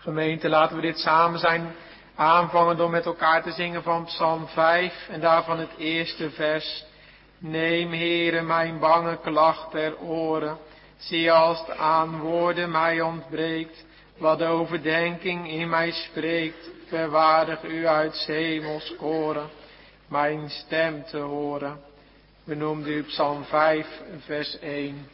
Gemeente, laten we dit samen zijn aanvangen door met elkaar te zingen van Psalm 5 en daarvan het eerste vers. Neem, Heere, mijn bange klacht ter oren. Zie als het aan woorden mij ontbreekt, wat de overdenking in mij spreekt. Verwaardig u uit 's hemels koren, mijn stem te horen. We noemden u Psalm 5, vers 1.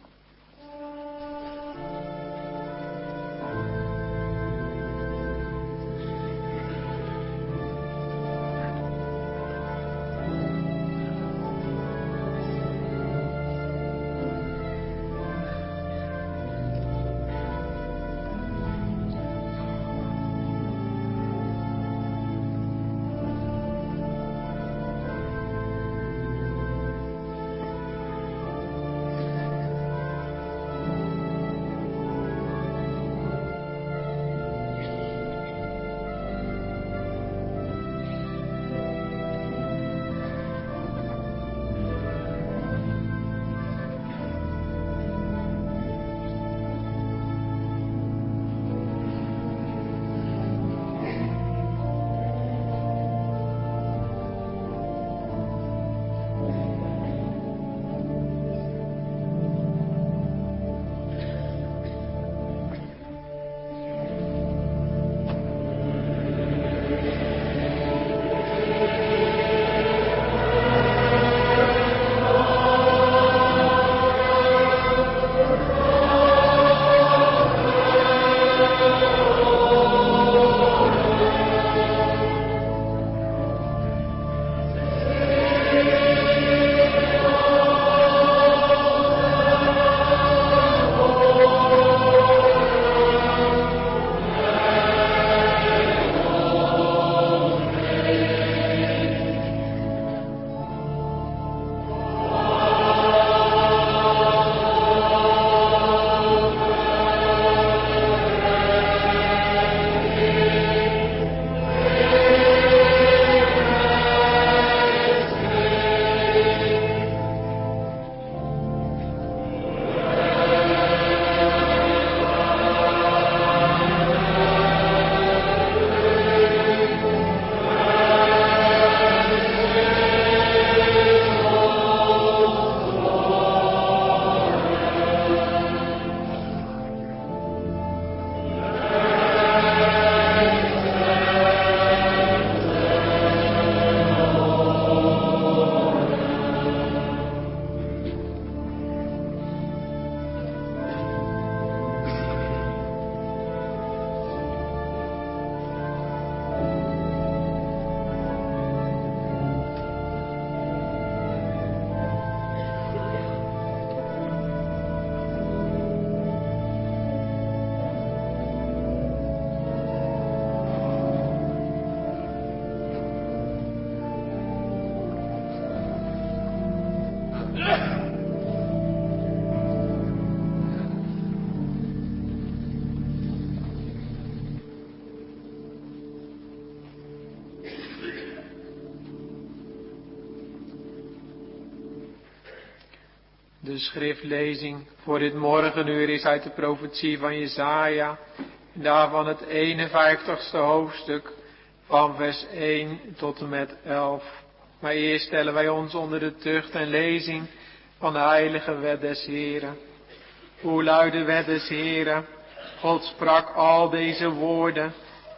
De schriftlezing voor dit morgenuur is uit de profetie van Jesaja, daarvan het 51ste hoofdstuk van vers 1 tot en met 11. Maar eerst stellen wij ons onder de tucht en lezing van de heilige wet des Heren. Hoe luidt de wet des Heren? God sprak al deze woorden.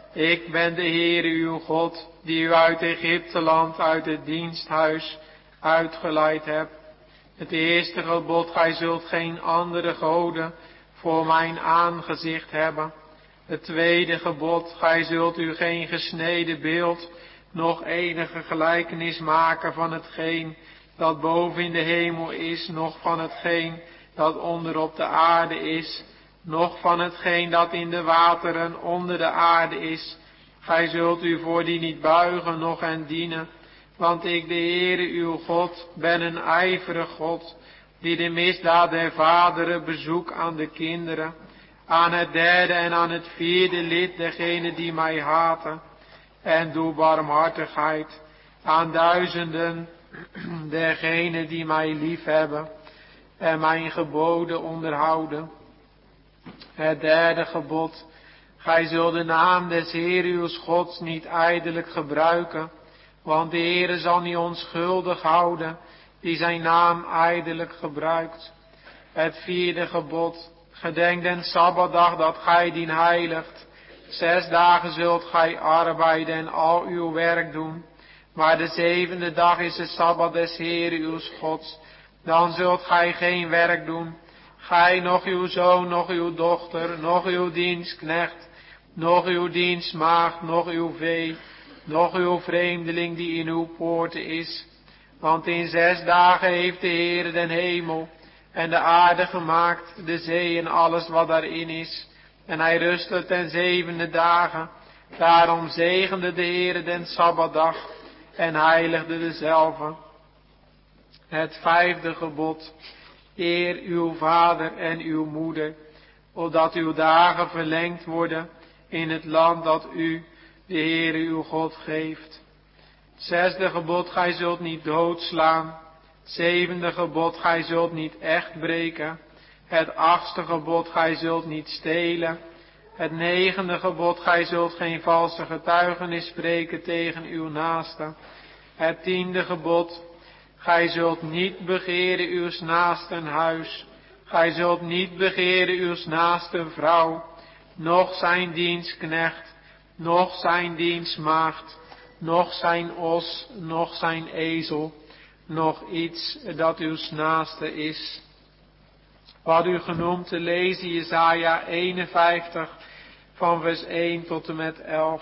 Ik ben de Heere uw God, die u uit Egypteland, uit het diensthuis uitgeleid hebt. Het eerste gebod, gij zult geen andere goden voor mijn aangezicht hebben. Het tweede gebod, gij zult u geen gesneden beeld, nog enige gelijkenis maken van hetgeen dat boven in de hemel is, noch van hetgeen dat onder op de aarde is, noch van hetgeen dat in de wateren onder de aarde is. Gij zult u voor die niet buigen, noch hen dienen. Want ik, de Heere uw God, ben een ijverig God, die de misdaad der vaderen bezoek aan de kinderen, aan het derde en aan het vierde lid degenen die mij haten, en doe barmhartigheid aan duizenden dergenen die mij liefhebben en mijn geboden onderhouden. Het derde gebod, Gij zult de naam des Heeren uw Gods niet ijdelijk gebruiken, want de Heere zal niet onschuldig houden die zijn naam ijdelijk gebruikt. Het 4e gebod, gedenk den Sabbatdag dat gij dien heiligt. 6 dagen zult gij arbeiden en al uw werk doen, maar de 7e dag is de Sabbat des Heeren uw Gods. Dan zult gij geen werk doen, gij, nog uw zoon, nog uw dochter, nog uw dienstknecht, nog uw dienstmaagd, nog uw vee, nog uw vreemdeling die in uw poorten is. Want in 6 dagen heeft de Heere den hemel en de aarde gemaakt, de zee en alles wat daarin is. En hij rustte ten 7e dagen. Daarom zegende de Heere den Sabbatdag en heiligde dezelve. Het 5e gebod, eer uw vader en uw moeder, opdat uw dagen verlengd worden in het land dat u, de Heere uw God, geeft. 6e gebod, gij zult niet doodslaan. 7e gebod, gij zult niet echt breken. Het 8e gebod, gij zult niet stelen. Het 9e gebod, gij zult geen valse getuigenis spreken tegen uw naaste. Het 10e gebod, gij zult niet begeren uws naasten huis. Gij zult niet begeren uws naasten vrouw, noch zijn dienstknecht, noch zijn dienstmaagd, noch zijn os, noch zijn ezel, noch iets dat uws naaste is. Wat u genoemd te lezen, Jesaja 51, van vers 1 tot en met 11.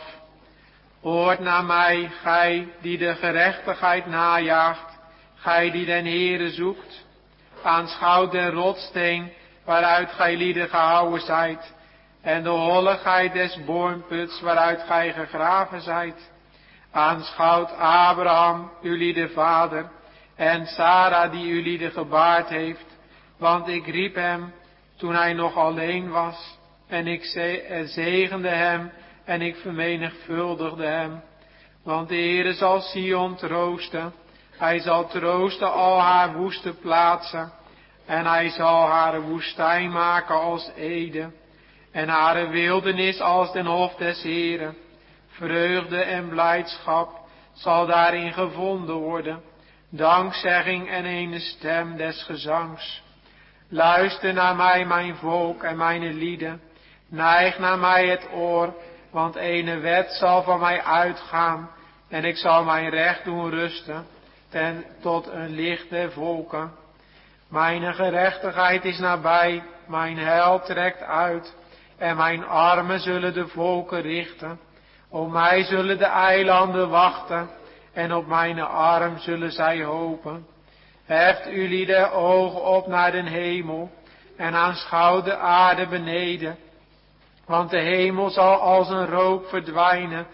Hoort naar mij, gij die de gerechtigheid najaagt, gij die den Heere zoekt. Aanschouwt den rotssteen, waaruit gij lieden gehouwen zijt, en de holligheid des boornputs, waaruit gij gegraven zijt. Aanschouwt Abraham, uw lieden vader, en Sara die uw lieden gebaard heeft. Want ik riep hem toen hij nog alleen was, en ik zegende hem, en ik vermenigvuldigde hem. Want de Heere zal Sion troosten, hij zal troosten al haar woeste plaatsen, en hij zal haar woestijn maken als Ede, en haar wildernis als den hof des Heeren. Vreugde en blijdschap zal daarin gevonden worden, dankzegging en een stem des gezangs. Luister naar mij, mijn volk en mijn lieden, neig naar mij het oor, want ene wet zal van mij uitgaan, en ik zal mijn recht doen rusten, tot een licht der volken. Mijn gerechtigheid is nabij, mijn heil trekt uit, en mijn armen zullen de volken richten. Op mij zullen de eilanden wachten, en op mijn arm zullen zij hopen. Heft u lieden ogen op naar den hemel, en aanschouw de aarde beneden. Want de hemel zal als een rook verdwijnen,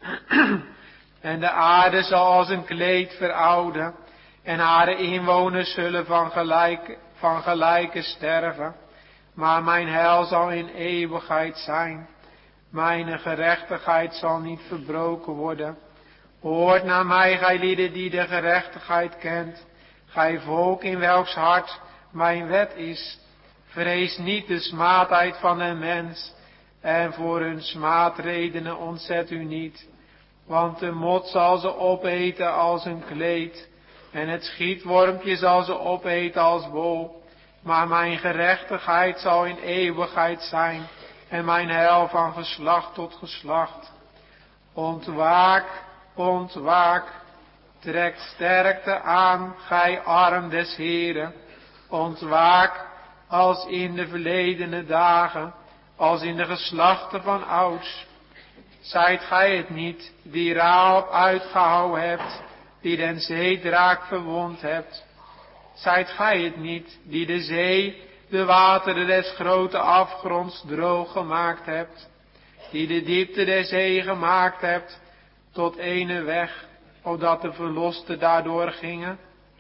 en de aarde zal als een kleed verouden, en haar inwoners zullen van gelijke sterven. Maar mijn heil zal in eeuwigheid zijn. Mijn gerechtigheid zal niet verbroken worden. Hoort naar mij, gij lieden die de gerechtigheid kent, gij volk in welks hart mijn wet is. Vrees niet de smaadheid van een mens, en voor hun smaadredenen ontzet u niet. Want de mot zal ze opeten als een kleed, en het schietwormpje zal ze opeten als wol. Maar mijn gerechtigheid zal in eeuwigheid zijn, en mijn heil van geslacht tot geslacht. Ontwaak, ontwaak, trek sterkte aan, gij arm des Heeren. Ontwaak als in de verledene dagen, als in de geslachten van ouds. Zijt gij het niet, die Raab uitgehouwen hebt, die den zeedraak verwond hebt? Zijt gij het niet, die de zee, de wateren des grote afgronds droog gemaakt hebt, die de diepte der zee gemaakt hebt tot ene weg, opdat de verlosten daardoor gingen?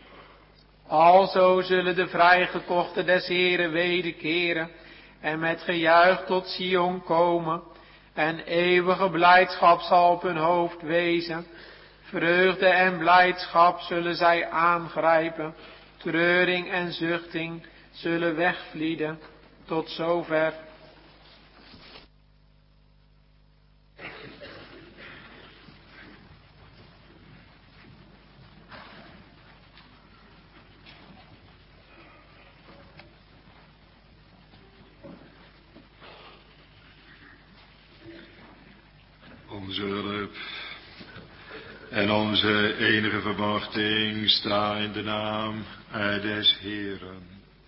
Alzo zullen de vrijgekochten des Heeren wederkeren en met gejuich tot Sion komen, en eeuwige blijdschap zal op hun hoofd wezen. Vreugde en blijdschap zullen zij aangrijpen, treuring en zuchting zullen wegvlieden. Tot zover. onze hulp en onze enige verwachting sta in de naam des Heeren,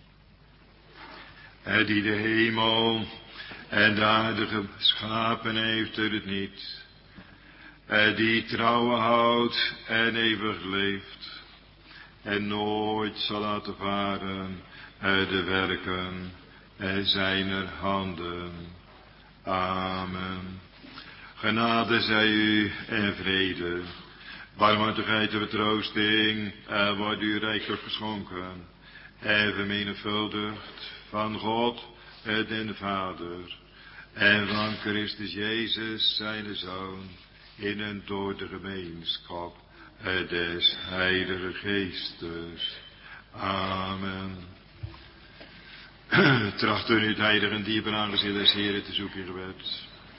die de hemel en de aarde geschapen heeft uit het niet, die trouwen houdt en eeuwig leeft en nooit zal laten varen de werken zijner handen. Amen. Genade zij u en vrede, barmhartigheid en vertroosting wordt u rijkelijk geschonken en vermenigvuldigd van God den Vader en van Christus Jezus zijn Zoon in en door de gemeenschap des Heilige Geestes. Amen. Trachten nu het heilige en dierbare aangezicht des Heren te zoeken in gebed.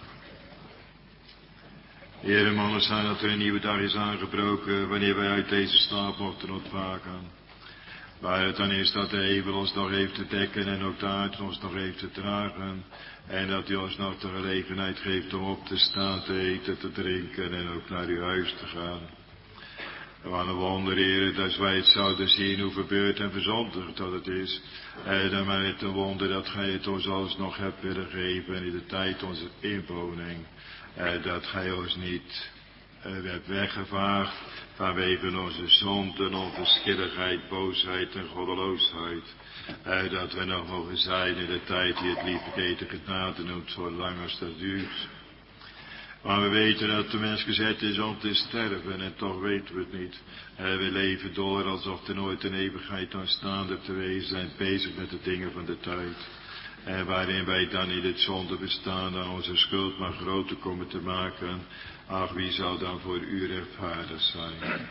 Heere, mannen, zijn dat er een nieuwe dag is aangebroken, wanneer wij uit deze slaap mochten ontwaken. Waar het dan is dat de hemel ons nog heeft te dekken en ook de aarde ons nog heeft te dragen. En dat u ons nog de gelegenheid geeft om op te staan, te eten, te drinken en ook naar uw huis te gaan. Wat een wonder, Heere, dat wij het zouden zien hoe verbeurd en verzondigd dat het is. Dan maar het een wonder dat gij het ons alsnog hebt willen geven in de tijd onze inwoning. Dat gij ons niet hebt weggevaagd vanwege onze zonden, onverschilligheid, boosheid en goddeloosheid. Dat we nog mogen zijn in de tijd die het liefde genade noemt, zolang als dat duurt. Maar we weten dat de mens gezet is om te sterven en toch weten we het niet. We leven door alsof er nooit een eeuwigheid aanstaande te wezen zijn, bezig met de dingen van de tijd. En waarin wij dan in het zonde bestaan aan onze schuld maar groter komen te maken. Ach, wie zou dan voor u rechtvaardig zijn?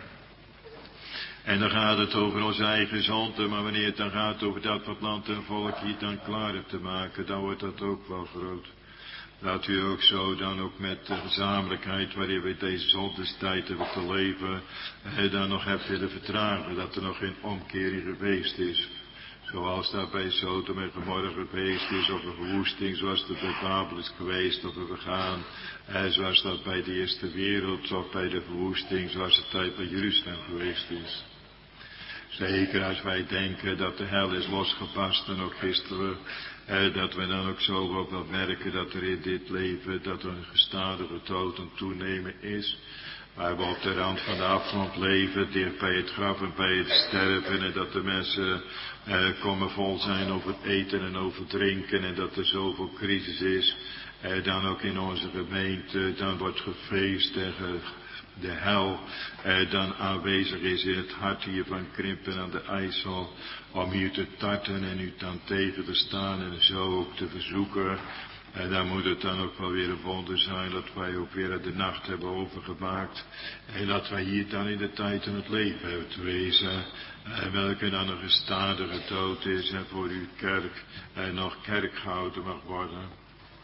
En dan gaat het over onze eigen zonde, maar wanneer het dan gaat over dat wat land en volk hier dan klaar hebt te maken, dan wordt dat ook wel groot. Dat u ook zo dan ook met de gezamenlijkheid waarin we deze zondestijd hebben te leven, dan nog hebt willen vertragen, dat er nog geen omkering geweest is. Zoals dat bij Sodom en Gomorra geweest is, of een verwoesting zoals dat bij Babel is geweest, of een vergaan, zoals dat bij de eerste wereld, of bij de verwoesting zoals de tijd bij Jeruzalem geweest is. Zeker als wij denken dat de hel is losgepast en ook gisteren, dat we dan ook zo ook wel merken dat er in dit leven, dat er een gestadige dood en toenemen is. Waar we op de rand van de afgrond leven, dicht bij het graf en bij het sterven. En dat de mensen komen vol zijn over eten en over drinken. En dat er zoveel crisis is. Dan ook in onze gemeente, dan wordt gefeest tegen de hel dan aanwezig is in het hart hier van Krimpen aan de IJssel. Om hier te tarten en u dan tegen te staan en zo ook te verzoeken. En dan moet het dan ook wel weer een wonder zijn dat wij ook weer de nacht hebben overgemaakt. En dat wij hier dan in de tijd in het leven hebben te wezen. Welke dan een gestadige dood is en voor uw kerk nog kerk gehouden mag worden.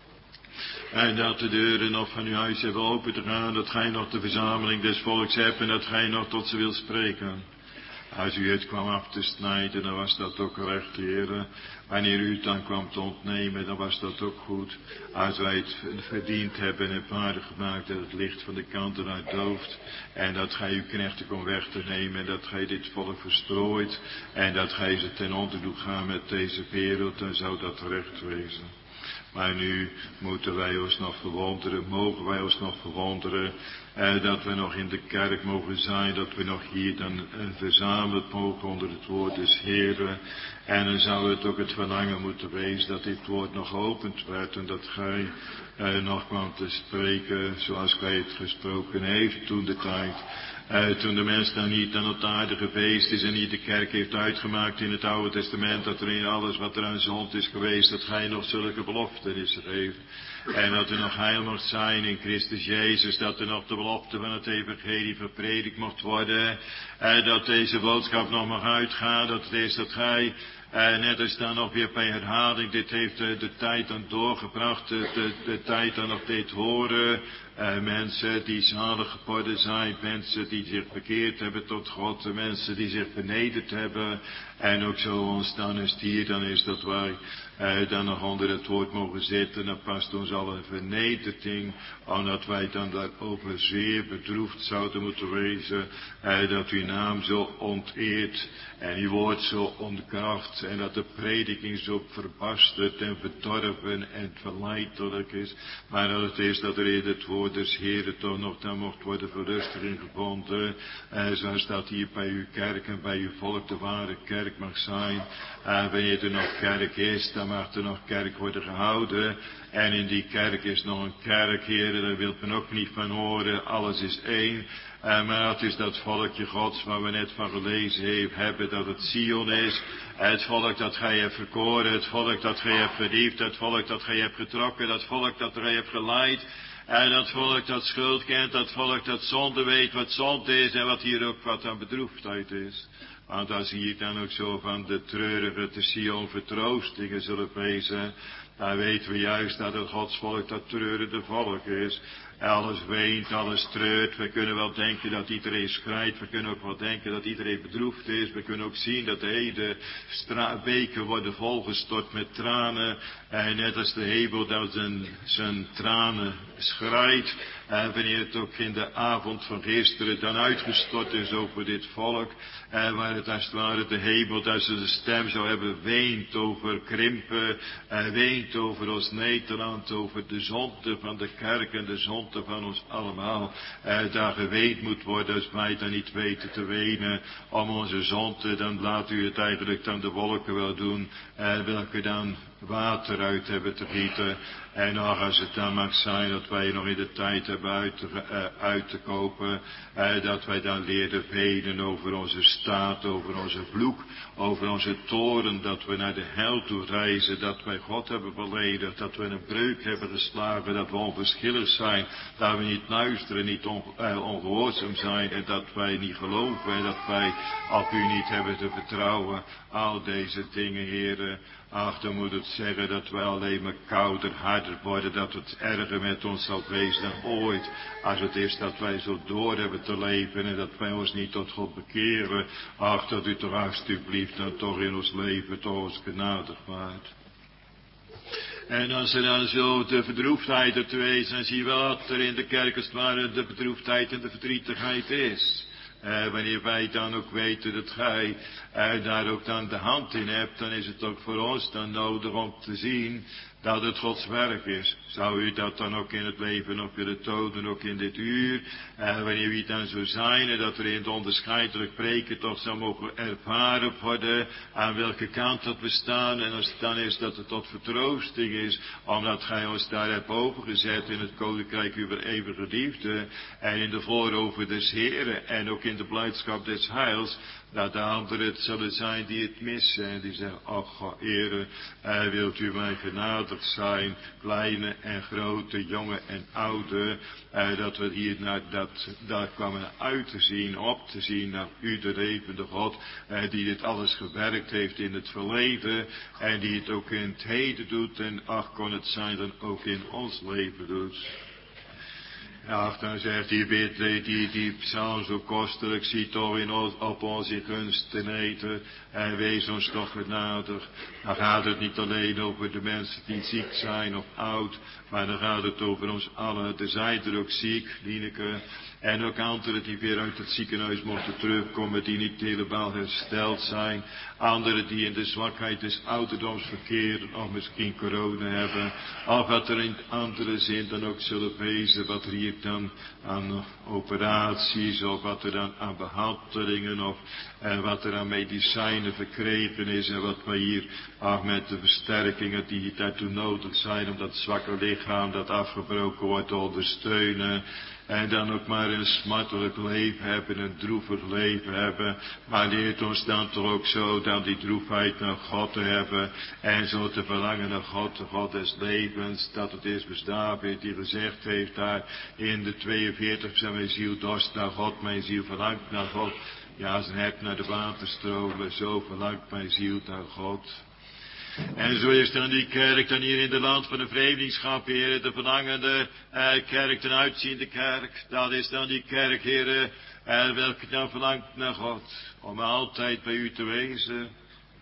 En dat de deuren nog van uw huis hebben open te gaan, dat gij nog de verzameling des volks hebt en dat gij nog tot ze wilt spreken. Als u het kwam af te snijden, dan was dat ook recht, Heere. Wanneer u het dan kwam te ontnemen, dan was dat ook goed. Als wij het verdiend hebben en vaardig gemaakt, dat het licht van de kanten uitdooft. En dat gij uw knechten kon weg te nemen en dat gij dit volk verstrooit. En dat gij ze ten onder doet gaan met deze wereld, dan zou dat recht wezen. Maar nu moeten wij ons nog verwonderen, mogen wij ons nog verwonderen, dat we nog in de kerk mogen zijn, dat we nog hier dan verzameld mogen onder het woord des Heeren. En dan zou het ook het verlangen moeten wezen dat dit woord nog geopend werd en dat gij nog kwam te spreken zoals gij het gesproken heeft toen de tijd. Toen de mens dan niet aan het aarde geweest is en niet de kerk heeft uitgemaakt in het Oude Testament, dat er in alles wat er aan zond is geweest, dat gij nog zulke beloften geeft. En dat er nog heil mocht zijn in Christus Jezus, dat er nog de belofte van het evangelie verpredikt mocht worden. Dat deze boodschap nog mag uitgaan, dat het is dat gij, net als dan nog weer bij herhaling, dit heeft de tijd dan doorgebracht, de tijd dan nog deed horen, Mensen die zalig geworden zijn, mensen die zich bekeerd hebben tot God, mensen die zich vernederd hebben. En ook zo ons dan is hier, dan is dat wij dan nog onder het woord mogen zitten. Dan past ons al een vernedering, omdat wij dan daarover zeer bedroefd zouden moeten wezen. Dat uw naam zo onteerd en uw woord zo ontkracht. En dat de prediking zo verbasterd en verdorven en verleidelijk is. Maar dat het is dat er in het woord des Heeren toch nog dan mocht worden verlustiging gevonden. Zoals dat hier bij uw kerk en bij uw volk de ware kerk mag zijn. Wanneer er nog kerk is, dan mag er nog kerk worden gehouden. En in die kerk is nog een kerk, Heer, daar wilt men ook niet van horen. Alles is één. Maar het is dat volkje Gods waar we net van gelezen hebben, dat het Sion is. Het volk dat gij hebt verkoren, het volk dat gij hebt verliefd, het volk dat gij hebt getrokken, dat volk dat gij hebt geleid. En dat volk dat schuld kent, dat volk dat zonde weet wat zonde is en wat hier ook wat aan bedroefdheid is. Want als hier dan ook zo van de treurige te Sion vertroostingen zullen wezen, dan weten we juist dat het Gods volk dat treurende volk is. Alles weent, alles treurt. We kunnen wel denken dat iedereen schrijdt. We kunnen ook wel denken dat iedereen bedroefd is. We kunnen ook zien dat de hele beken worden volgestort met tranen. En net als de hemel dat zijn tranen schrijdt. En wanneer het ook in de avond van gisteren dan uitgestort is over dit volk. Waar het als het ware de hemel dat ze de stem zou hebben weent over krimpen. Weent over ons Nederland, over de zonde van de kerk en de zonde van ons allemaal. Daar geweend moet worden als wij dan niet weten te wenen om onze zonde. Dan laat u het eigenlijk dan de wolken wel doen. Welke dan water uit hebben te gieten. En nog als het dan mag zijn dat wij nog in de tijd hebben uit te kopen. Dat wij dan leerden wenen over onze staat, over onze vloek, over onze toren. Dat we naar de hel toe reizen. Dat wij God hebben beledigd. Dat we een breuk hebben geslagen. Dat we onverschillig zijn. Dat we niet luisteren, niet ongehoorzaam zijn. En dat wij niet geloven. En dat wij op u niet hebben te vertrouwen. Al deze dingen, heren. Ach, dan moet het zeggen dat wij alleen maar kouder, harder worden, dat het erger met ons zal wezen dan ooit. Als het is dat wij zo door hebben te leven en dat wij ons niet tot God bekeren. Ach, dat u toch alsjeblieft dan toch in ons leven toch ons genadig waart. En als er dan zo de verdroefdheid er te wezen, dan zie je wel dat er in de kerk als het ware de bedroefdheid en de verdrietigheid is. Wanneer wij dan ook weten dat gij daar ook dan de hand in hebt, dan is het ook voor ons dan nodig om te zien dat het Gods werk is. Zou u dat dan ook in het leven op willen tonen, ook in dit uur, wanneer u dan zo zijn, en dat er in het onderscheidelijk preken toch zou mogen ervaren worden, aan welke kant dat we staan, en als het dan is dat het tot vertroosting is, omdat gij ons daar hebt overgezet in het koninkrijk uw eeuwige liefde, en in de voorover des Heren, en ook in de blijdschap des heils, dat de anderen het zullen zijn die het missen en die zeggen, ach, Heere, wilt u mij genadig zijn, kleine en grote, jonge en oude, dat we hier daar kwamen uit te zien, op te zien naar u, de levende God, die dit alles gewerkt heeft in het verleden en die het ook in het heden doet en ach, kon het zijn dan ook in ons leven doet. Ja, dan zegt hij weer die psalm zo kostelijk, zie toch in op ons in gunst ten eten en wees ons toch genadig. Dan gaat het niet alleen over de mensen die ziek zijn of oud, maar dan gaat het over ons allen. Er zijn er ook ziek, Lieneke, en ook anderen die weer uit het ziekenhuis mochten terugkomen, die niet helemaal hersteld zijn. Anderen die in de zwakheid des ouderdoms verkeren, of misschien corona hebben. Of wat er in andere zin dan ook zullen wezen, wat er hier dan aan operaties, of wat er dan aan behandelingen, of wat er aan medicijnen verkregen is, en wat wij hier met de versterkingen die daartoe nodig zijn, om dat zwakke lichaam dat afgebroken wordt te ondersteunen. En dan ook maar een smartelijk leven hebben, een droevig leven hebben. Maar leert ons dan toch ook zo dan die droefheid naar God te hebben. En zo te verlangen naar God, de God des levens. Dat het is David die gezegd heeft daar in de 42 mijn ziel dorst naar God, mijn ziel verlangt naar God. Ja, zijn hart naar de waterstromen, zo verlangt mijn ziel naar God. En zo is dan die kerk dan hier in de land van de vreemdelingschap, Heer, de verlangende kerk, de uitziende kerk. Dat is dan die kerk, Heer, welke dan verlangt naar God, om altijd bij u te wezen.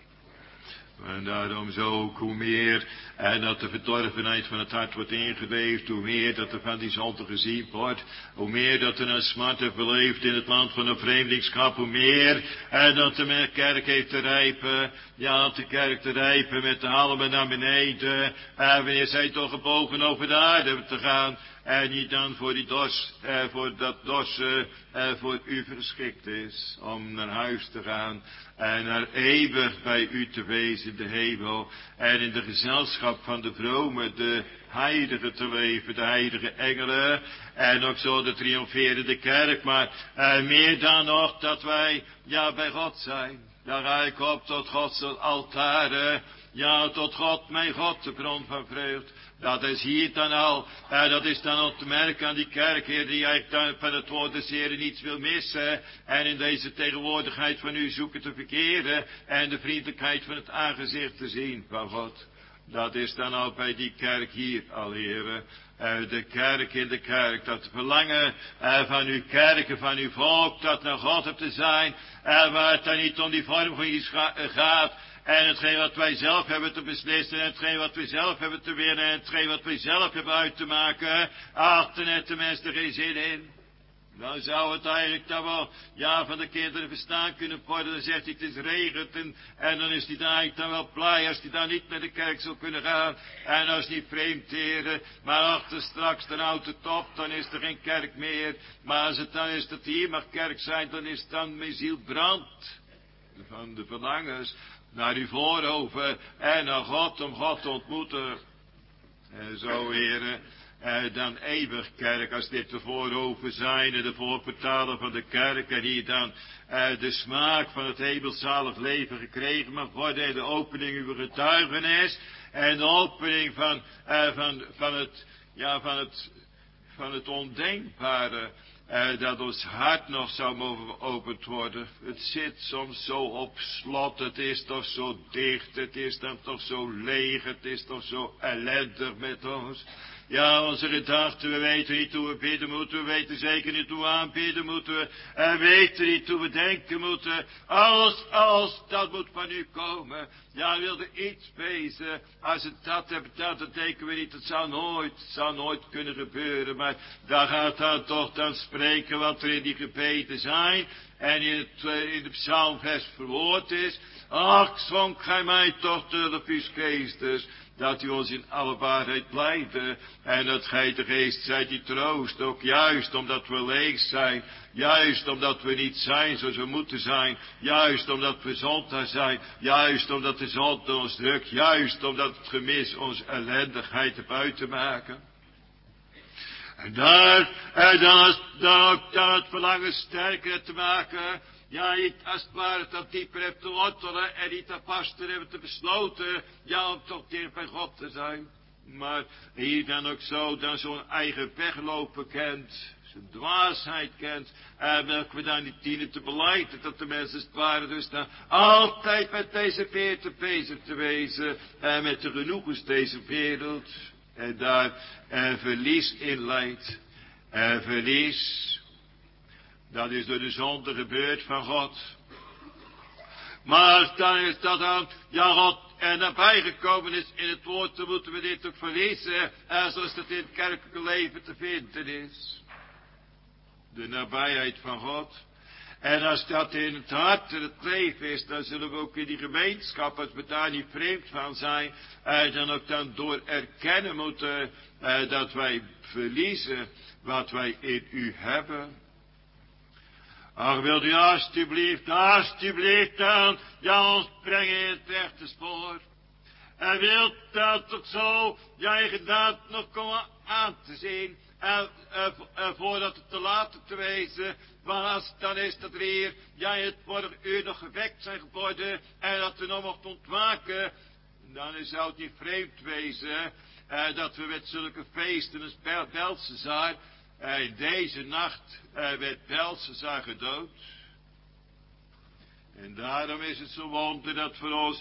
En daarom zo ook hoe meer dat de verdorvenheid van het hart wordt ingeweefd, hoe meer dat er van die zonde gezien wordt, hoe meer dat er een smarte verleeft in het land van de vreemdelingschap, hoe meer dat de kerk heeft te rijpen, ja, de kerk te rijpen met de halmen naar beneden, wanneer zij toch gebogen over de aarde te gaan, en niet dan voor die dos, voor dat dos voor u geschikt is, om naar huis te gaan, en naar eeuwig bij u te wezen in de hemel, en in de gezelschap van de vromen, de heiligen te leven, de heilige engelen, en ook zo de triomferende kerk, maar meer dan nog dat wij, ja, bij God zijn. Daar ga ik op tot Gods altaren, ja, tot God, mijn God, de bron van vreugd. Dat is hier dan al, dat is dan al te merken aan die kerk, Heer, die eigenlijk van het woord des Heeren niets wil missen, en in deze tegenwoordigheid van u zoeken te verkeren, en de vriendelijkheid van het aangezicht te zien van God. Dat is dan al bij die kerk hier al, Heer, de kerk in de kerk, dat verlangen van uw kerken, van uw volk, dat naar God hebt te zijn, waar het dan niet om die vorm van je gaat, en hetgeen wat wij zelf hebben te beslissen, en hetgeen wat wij zelf hebben te winnen, en hetgeen wat wij zelf hebben uit te maken, achter net de mensen er geen zin in. Dan zou het eigenlijk dan wel, ja, van de kinderen verstaan kunnen worden. Dan zegt hij, het is regent, en dan is hij dan eigenlijk dan wel blij als hij dan niet naar de kerk zou kunnen gaan. En als niet vreemd, heren, maar achter straks dan houdt het op, dan is er geen kerk meer. Maar als het dan is dat hier mag kerk zijn, dan is dan mijn ziel brandt van de verlangens naar uw voorhoven en naar God, om God te ontmoeten. En zo, heren, dan eeuwig kerk, als dit de voorhoven zijn en de voorportalen van de kerk, en hier dan de smaak van het hemelzalig leven gekregen mag worden, en de opening uw getuigenis, en de opening van het ondenkbare, dat ons hart nog zou mogen geopend worden. Het zit soms zo op slot, het is toch zo dicht, het is dan toch zo leeg, het is toch zo ellendig met ons. Ja, onze gedachten, we weten niet hoe we bidden moeten, we weten zeker niet hoe we aanbidden moeten, we weten niet hoe we denken moeten. Als dat moet van u komen. Ja, wil er iets wezen, als het dat hebt, dat denken we niet, het zou nooit kunnen gebeuren, maar daar gaat dan toch dan spreken wat er in die gebeden zijn, en in de psalmvers verwoord is. Ach, zonk gij mij toch door uw geestes, dat u ons in alle waarheid leidde, en dat gij de geest zijt die troost, ook juist omdat we leeg zijn, juist omdat we niet zijn zoals we moeten zijn, juist omdat we zondaar zijn, juist omdat de zonde ons drukt, juist omdat het gemis ons ellendigheid heeft uit te maken. En dan het verlangen sterker te maken, ja, niet als het ware dat dieper heeft te wortelen en niet dat vaster hebben te besloten, ja, om toch dicht bij God te zijn. Maar hier dan ook zo, dan zo'n eigen weglopen kent, zijn dwaasheid kent, welke we dan niet dienen te belijden, dat de mensen als het ware dus dan altijd met deze wereld bezig te wezen, en met de genoegens deze wereld, en daar verlies in leidt, verlies. Dat is door de zonde gebeurd van God. Maar dan is dat dan, ja, God er nabij gekomen is in het woord, dan moeten we dit ook verliezen, zoals dat in het kerkelijke leven te vinden is. De nabijheid van God. En als dat in het hart en het leven is, dan zullen we ook in die gemeenschap, als we daar niet vreemd van zijn, dan ook dan door erkennen moeten, dat wij verliezen wat wij in u hebben. Ach, wilt u alstublieft dan, ja, ons brengen in het rechte spoor. En wilt dat toch zo, ja, inderdaad nog komen aan te zien, voordat het te laat te wezen, want als het dan is dat er hier, ja, in het vorige uur nog gewekt zijn geworden, en dat we nog mochten ontwaken, dan zou het niet vreemd wezen, dat we met zulke feesten als Belshazzar, in deze nacht werd Belshazzar gedood. En daarom is het zo wonder dat voor ons,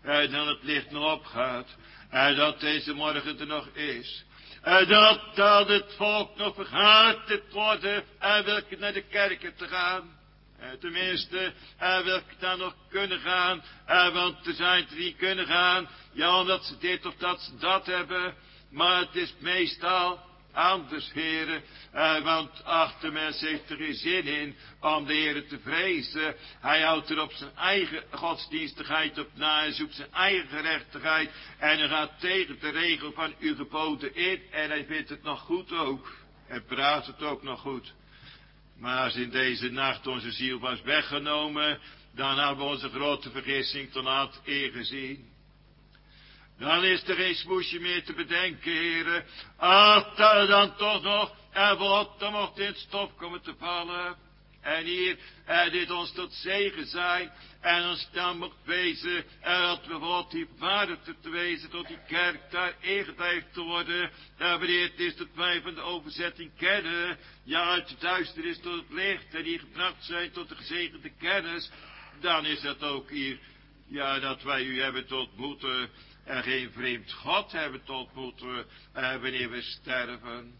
dan het licht nog opgaat. Dat deze morgen er nog is. Dat het volk nog vergaderd worden en welke naar de kerken te gaan. Tenminste, welke dan nog kunnen gaan. Want er zijn er die kunnen gaan. Ja, omdat ze dit of dat ze dat hebben. Maar het is meestal anders, heren. Want de mens heeft er geen zin in om de Heer te vrezen. Hij houdt er op zijn eigen godsdienstigheid op na en zoekt zijn eigen gerechtigheid. En hij gaat tegen de regel van uw geboden in. En hij vindt het nog goed ook. En praat het ook nog goed. Maar als in deze nacht onze ziel was weggenomen, dan hebben we onze grote vergissing te laat ingezien. Dan is er geen smoesje meer te bedenken, heren. Als dat dan toch nog en wat dan mocht in het stof komen te vallen. En hier, dit ons tot zegen zijn. En ons dan mocht wezen, dat we God die vader te wezen, tot die kerk daar ingedijfd te worden. Wanneer het is dat wij van de overzetting kennen. Ja, uit het duisternis tot het licht. En die gebracht zijn tot de gezegende kennis. Dan is het ook hier, ja, dat wij u hebben te ontmoeten. En geen vreemd God hebben te ontmoeten, wanneer we sterven.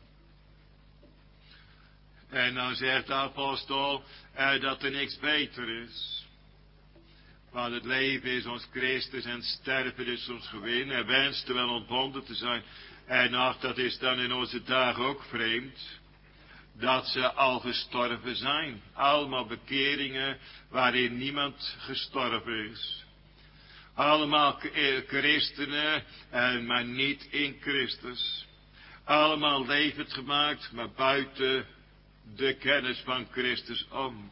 En dan zegt de apostel, dat er niks beter is. Want het leven is ons Christus en sterven is ons gewin. Hij wenst wel ontbonden te zijn. En ach, dat is dan in onze dagen ook vreemd. Dat ze al gestorven zijn. Allemaal bekeringen waarin niemand gestorven is. Allemaal christenen, maar niet in Christus. Allemaal levend gemaakt, maar buiten de kennis van Christus om.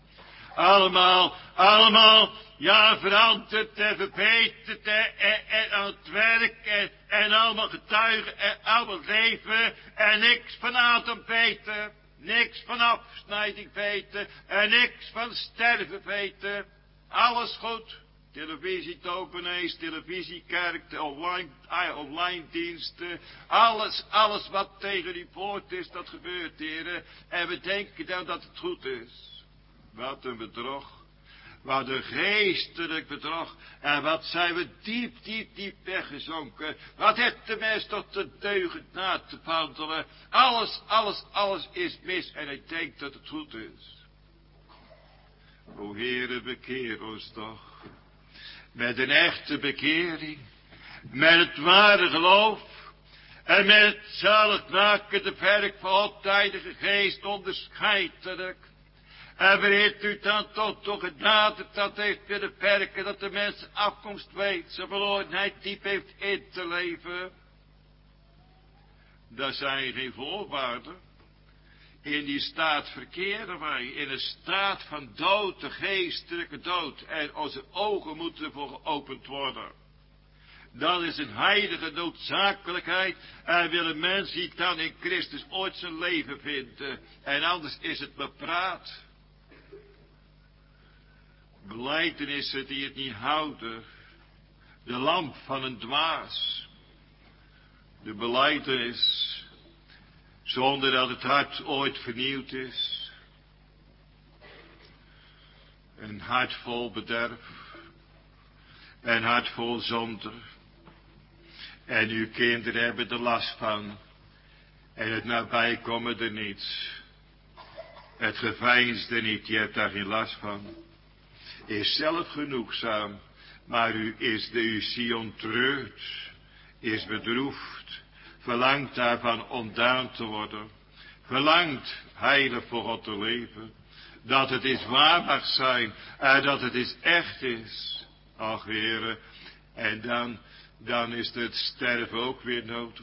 Allemaal, ja, veranderd en verbeterd en aan het werk en allemaal getuigen en allemaal leven en niks van adem weten. Niks van afsnijding weten en niks van sterven weten. Alles goed. Televisie, dominees, televisiekerk, de online diensten. Alles wat tegen die poort is, dat gebeurt, heren. En we denken dan dat het goed is. Wat een bedrog. Wat een geestelijk bedrog. En wat zijn we diep weggezonken. Wat heeft de mens tot de deugd na te wandelen. Alles is mis. En hij denkt dat het goed is. O Heere, bekeer ons toch. Met een echte bekering. Met het ware geloof. En met het zaligmakende werk van God, Heilige Geest, onderscheidelijk. En wanneer u dan toch genaderd dat heeft willen werken, dat de mens afkomst weet, zijn verlorenheid diep heeft in te leven. Daar zijn geen voorwaarden. In die staat verkeren wij, in een staat van dood, de geestelijke dood. En onze ogen moeten ervoor geopend worden. Dat is een heilige noodzakelijkheid. En wil een mens die dan in Christus ooit zijn leven vinden. En anders is het maar praat. Belijdenissen die het niet houden. De lamp van een dwaas. De belijdenis. Zonder dat het hart ooit vernieuwd is. Een hart vol bederf. Een hart vol zonde. En uw kinderen hebben er last van. En het nabijkomen er niet. Het geveinsde niet, je hebt daar geen last van. Is zelf genoegzaam. Maar uw Sion treurt. Is bedroefd. Verlangt daarvan ontdaan te worden. Verlangt heilig voor God te leven. Dat het is waar mag zijn. En dat het is echt is. Ach, Heere. En dan is het sterven ook weer nodig.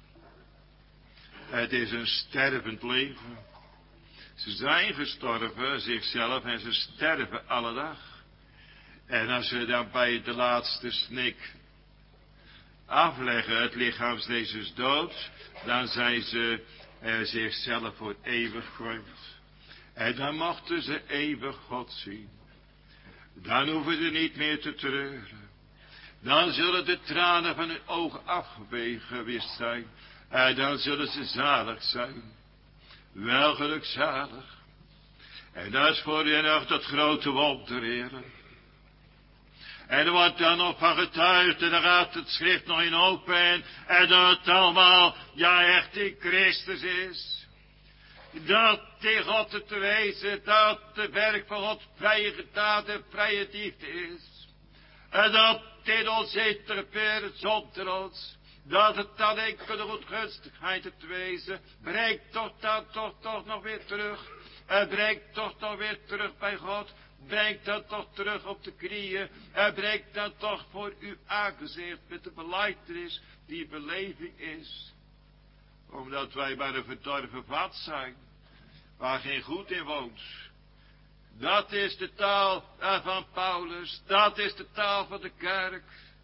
Het is een stervend leven. Ze zijn gestorven, zichzelf, en ze sterven alle dag. En als ze dan bij de laatste snik afleggen, het lichaamsvlees is dood, dan zijn ze zichzelf voor eeuwig kwijt. En dan mochten ze eeuwig God zien. Dan hoeven ze niet meer te treuren. Dan zullen de tranen van hun ogen afgewist zijn. En dan zullen ze zalig zijn. Wel gelukzalig. En dat is voor je nog dat grote wonder, heren. En er wordt dan nog van getuigd en dan gaat het schrift nog in open. En dat het allemaal, ja echt in Christus is. Dat in God het wezen, dat de werk van God vrije gedaan en vrije liefde is. En dat in ons interpeert zonder ons. Dat het dan enkel de goedgunstigheid het wezen. Brengt toch dan toch nog weer terug. En brengt toch nog weer terug bij God. Brengt dan toch terug op de knieën. En brengt dan toch voor uw aangezicht met de belijdenis die beleving is. Omdat wij bij de verdorven vat zijn. Waar geen goed in woont. Dat is de taal van Paulus. Dat is de taal van de kerk.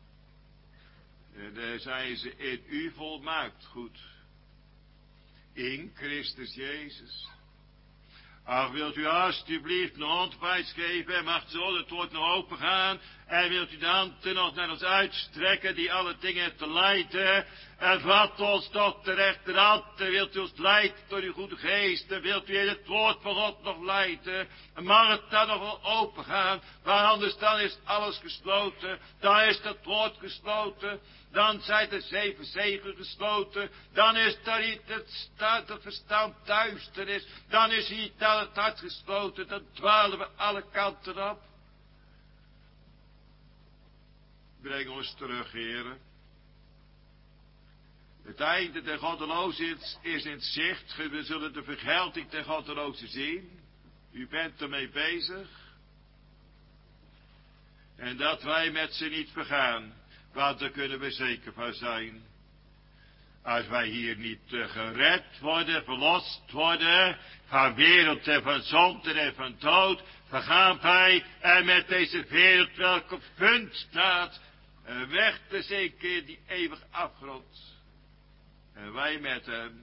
En daar zijn ze in u volmaakt goed. In Christus Jezus. Ach, wilt u alstublieft een ontwijs geven en mag zo het woord nog open gaan. En wilt u de handen nog naar ons uitstrekken die alle dingen te leiden. En vat ons toch de rechterhand en wilt u ons leiden door uw goede geest. En wilt u in het woord van God nog leiden. En mag het dan nog wel open gaan. Maar anders dan is alles gesloten. Dan is het woord gesloten. Dan zijn de 7 zegelen gesloten. Dan is er niet het verstand duister is. Dan is niet het hart gesloten. Dan dwalen we alle kanten op. Breng ons terug, heren. Het einde der goddelozen is in zicht. We zullen de vergelding der goddelozen zien. U bent ermee bezig. En dat wij met ze niet vergaan. Want daar kunnen we zeker van zijn. Als wij hier niet gered worden, verlost worden. Van wereld en van zonde en van dood. Vergaan wij en met deze wereld welke op punt staat. Weg te zinken in die eeuwige afgrond. En wij met hem.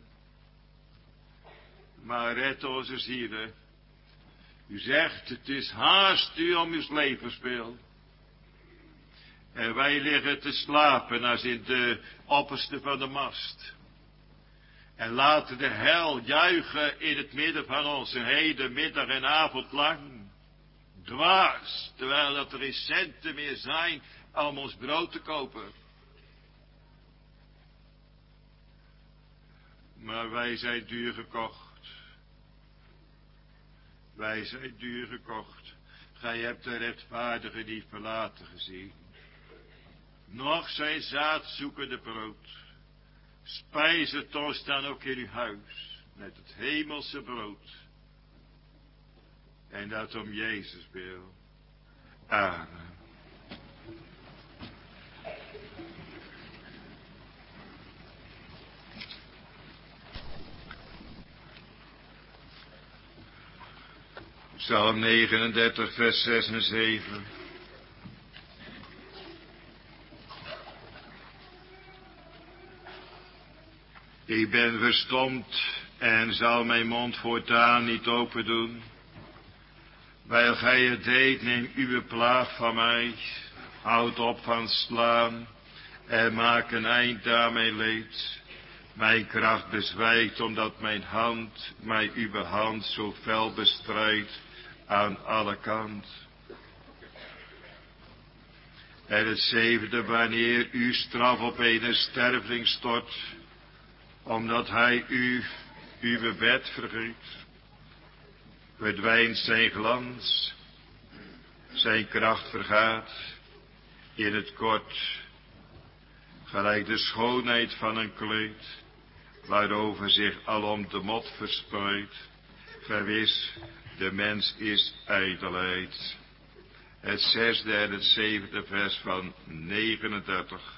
Maar red onze zielen. U zegt het is haast u om uw levensspil. En wij liggen te slapen als in de opperste van de mast. En laten de hel juichen in het midden van ons een heden, middag en avond lang. Dwaas, terwijl dat er geen centen meer zijn om ons brood te kopen. Maar wij zijn duur gekocht. Wij zijn duur gekocht. Gij hebt de rechtvaardige niet verlaten gezien. Nog zijn zaadzoekende brood. Spijs het ons dan ook in uw huis. Met het hemelse brood. En dat om Jezus wil. Amen. Psalm 39, vers 6 en 7. Ik ben verstomd en zal mijn mond voortaan niet open doen. Wijl gij het deed, neem uw plaag van mij. Houd op van slaan en maak een eind aan mijn leed. Mijn kracht bezwijkt, omdat mijn hand, mij uw hand zo fel bestrijdt aan alle kanten. En het 7e, wanneer uw straf op een sterveling stort, omdat hij uw wet vergeet, verdwijnt zijn glans, zijn kracht vergaat, in het kort, gelijk de schoonheid van een kleed, waarover zich alom de mot verspreidt. Gewis, de mens is ijdelheid. Het 6e en het 7e vers van 39.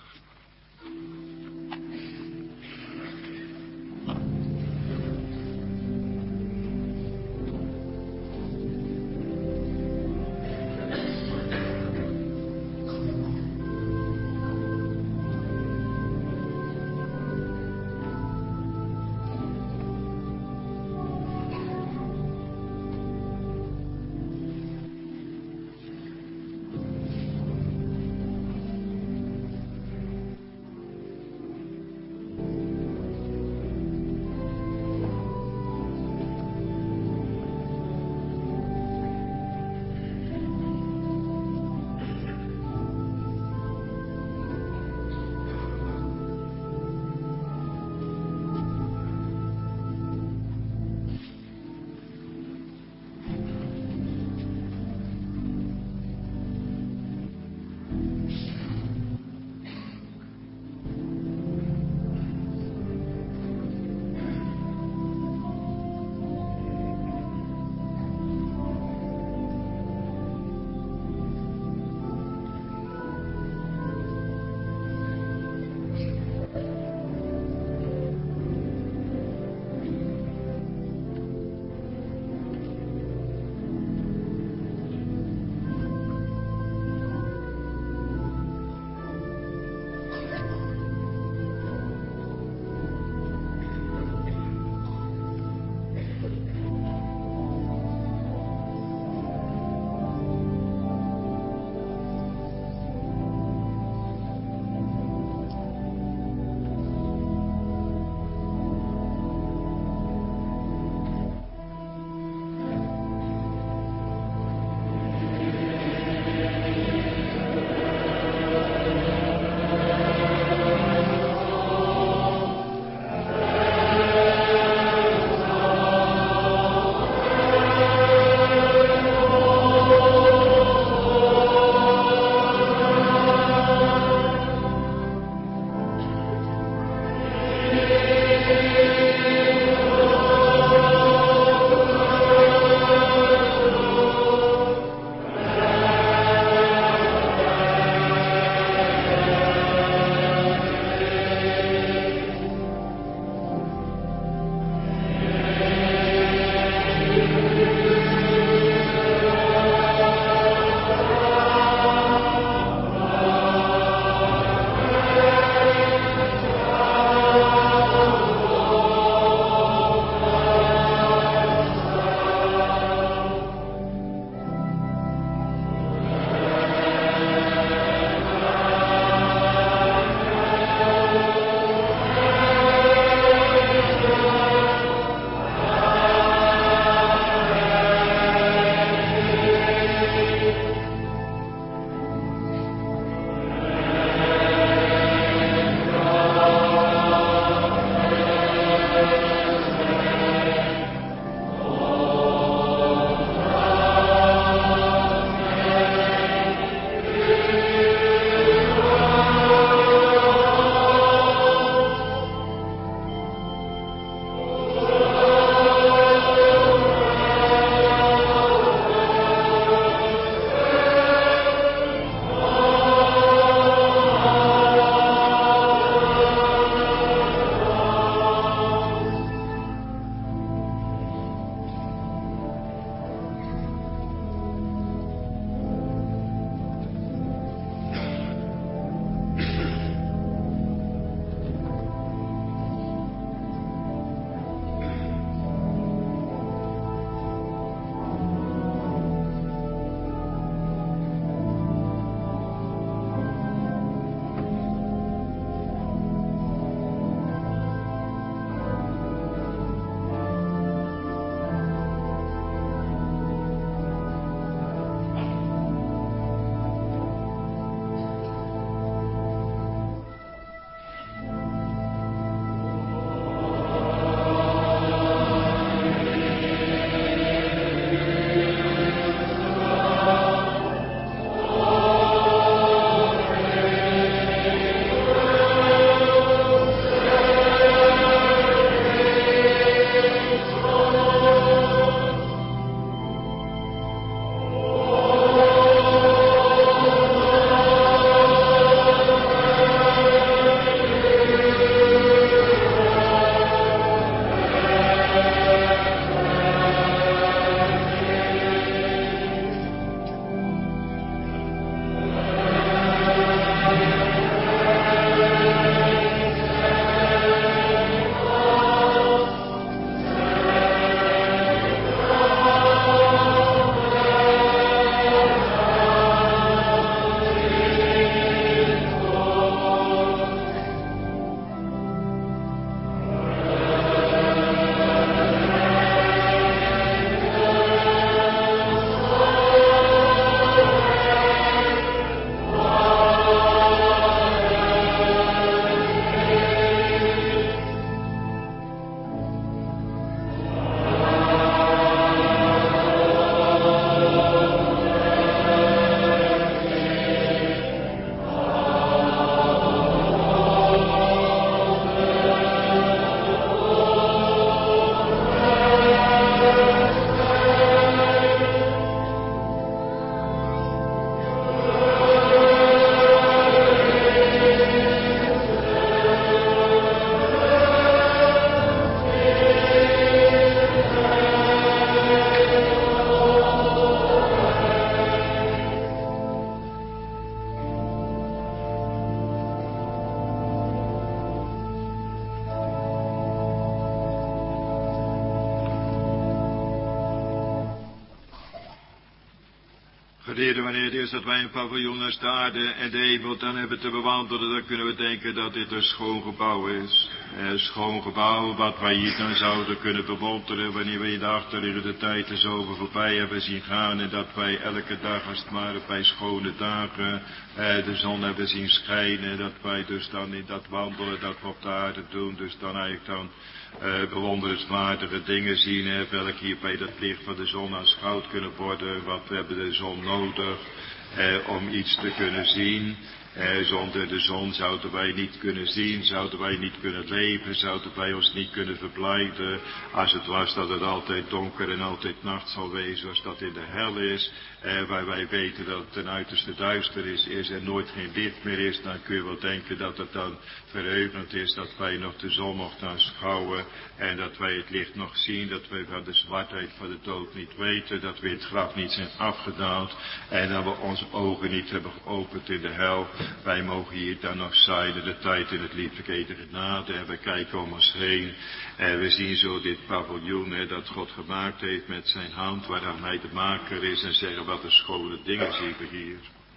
Heren, wanneer het is dat wij een paviljoen naast de aarde en de hemel dan hebben te bewandelen, dan kunnen we denken dat dit een schoon gebouw is. Een schoon gebouw wat wij hier dan zouden kunnen bewonderen wanneer we in de achterliggende tijd de zomer voorbij hebben zien gaan en dat wij elke dag als het ware bij schone dagen de zon hebben zien schijnen. Dat wij dus dan in dat wandelen dat we op de aarde doen, dus dan eigenlijk dan bewonderenswaardige dingen zien, welke hier bij dat licht van de zon aanschouwd kunnen worden. Wat we hebben de zon nodig om iets te kunnen zien. Zonder de zon zouden wij niet kunnen zien, zouden wij niet kunnen leven, zouden wij ons niet kunnen verblijden. Als het was dat het altijd donker en altijd nacht zal wezen, zoals dat in de hel is. Waar wij weten dat het ten uiterste duisternis is en nooit geen licht meer is, dan kun je wel denken dat het dan verheugend is dat wij nog de zon mochten aanschouwen en dat wij het licht nog zien, dat wij van de zwartheid van de dood niet weten, dat we in het graf niet zijn afgedaald en dat we onze ogen niet hebben geopend in de hel. Wij mogen hier dan nog zijn de tijd in het lieflijke genade en we kijken om ons heen en we zien zo dit paviljoen dat God gemaakt heeft met zijn hand waaraan hij de maker is en zeggen wat een schone dingen zien we hier.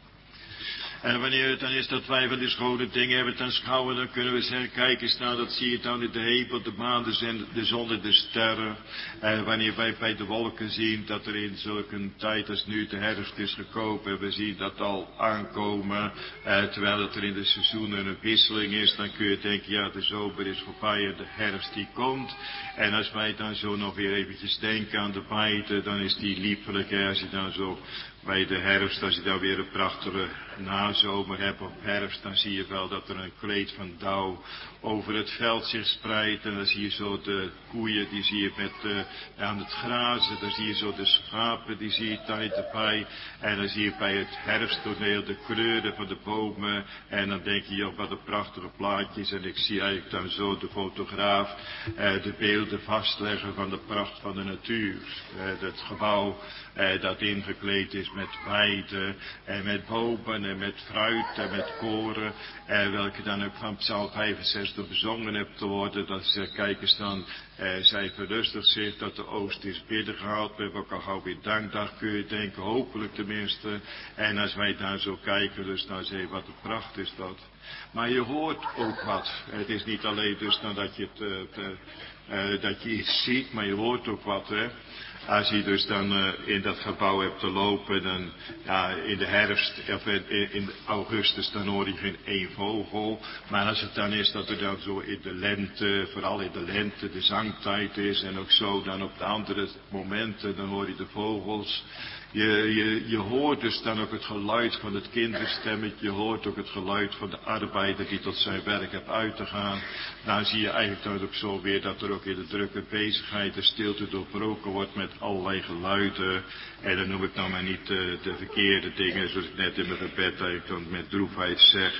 En wanneer het dan is dat wij van die schone dingen hebben te aanschouwen, dan kunnen we zeggen, kijk eens nou, dat zie je dan in de hemel, de maan, de zon en de sterren. En wanneer wij bij de wolken zien dat er in zulke tijd als nu de herfst is gekomen, en we zien dat al aankomen, terwijl het er in de seizoenen een wisseling is, dan kun je denken, ja, de zomer is voorbij en de herfst die komt. En als wij dan zo nog weer eventjes denken aan de beide, dan is die liefelijk, als je dan zo bij de herfst, als je dan weer een prachtige nazomer hebt of herfst, dan zie je wel dat er een kleed van dauw over het veld zich spreidt. En dan zie je zo de koeien, die zie je aan het grazen. Dan zie je zo de schapen, die zie je tijd erbij. En dan zie je bij het herfsttoneel de kleuren van de bomen. En dan denk je, joh, wat een prachtige plaatjes. En ik zie eigenlijk dan zo de fotograaf de beelden vastleggen van de pracht van de natuur. Het gebouw dat ingekleed is met weiden en met bomen en met fruit en met koren. Welke dan ook van Psalm 65 bezongen hebt te worden. Dat ze kijk eens dan, zij verlustigt zich dat de oost is binnengehaald. We hebben ook al gauw weer dankdag kun je denken, hopelijk tenminste. En als wij daar zo kijken, dus dan zeg je wat een pracht is dat. Maar je hoort ook wat. Het is niet alleen dus dan dat je dat je iets ziet, maar je hoort ook wat, hè. Als je dus dan in dat gebouw hebt te lopen, dan ja, in de herfst of in augustus, dan hoor je geen één vogel. Maar als het dan is dat er dan zo in de lente, vooral in de lente, de zangtijd is en ook zo dan op de andere momenten, dan hoor je de vogels. Je hoort dus dan ook het geluid van het kinderstemmetje, je hoort ook het geluid van de arbeider die tot zijn werk hebt uit te gaan. Nou zie je eigenlijk dan ook zo weer dat er ook in de drukke bezigheid de stilte doorbroken wordt met allerlei geluiden. En dan noem ik nou maar niet de verkeerde dingen, zoals ik net in mijn gebed eigenlijk dan met droefheid zeg,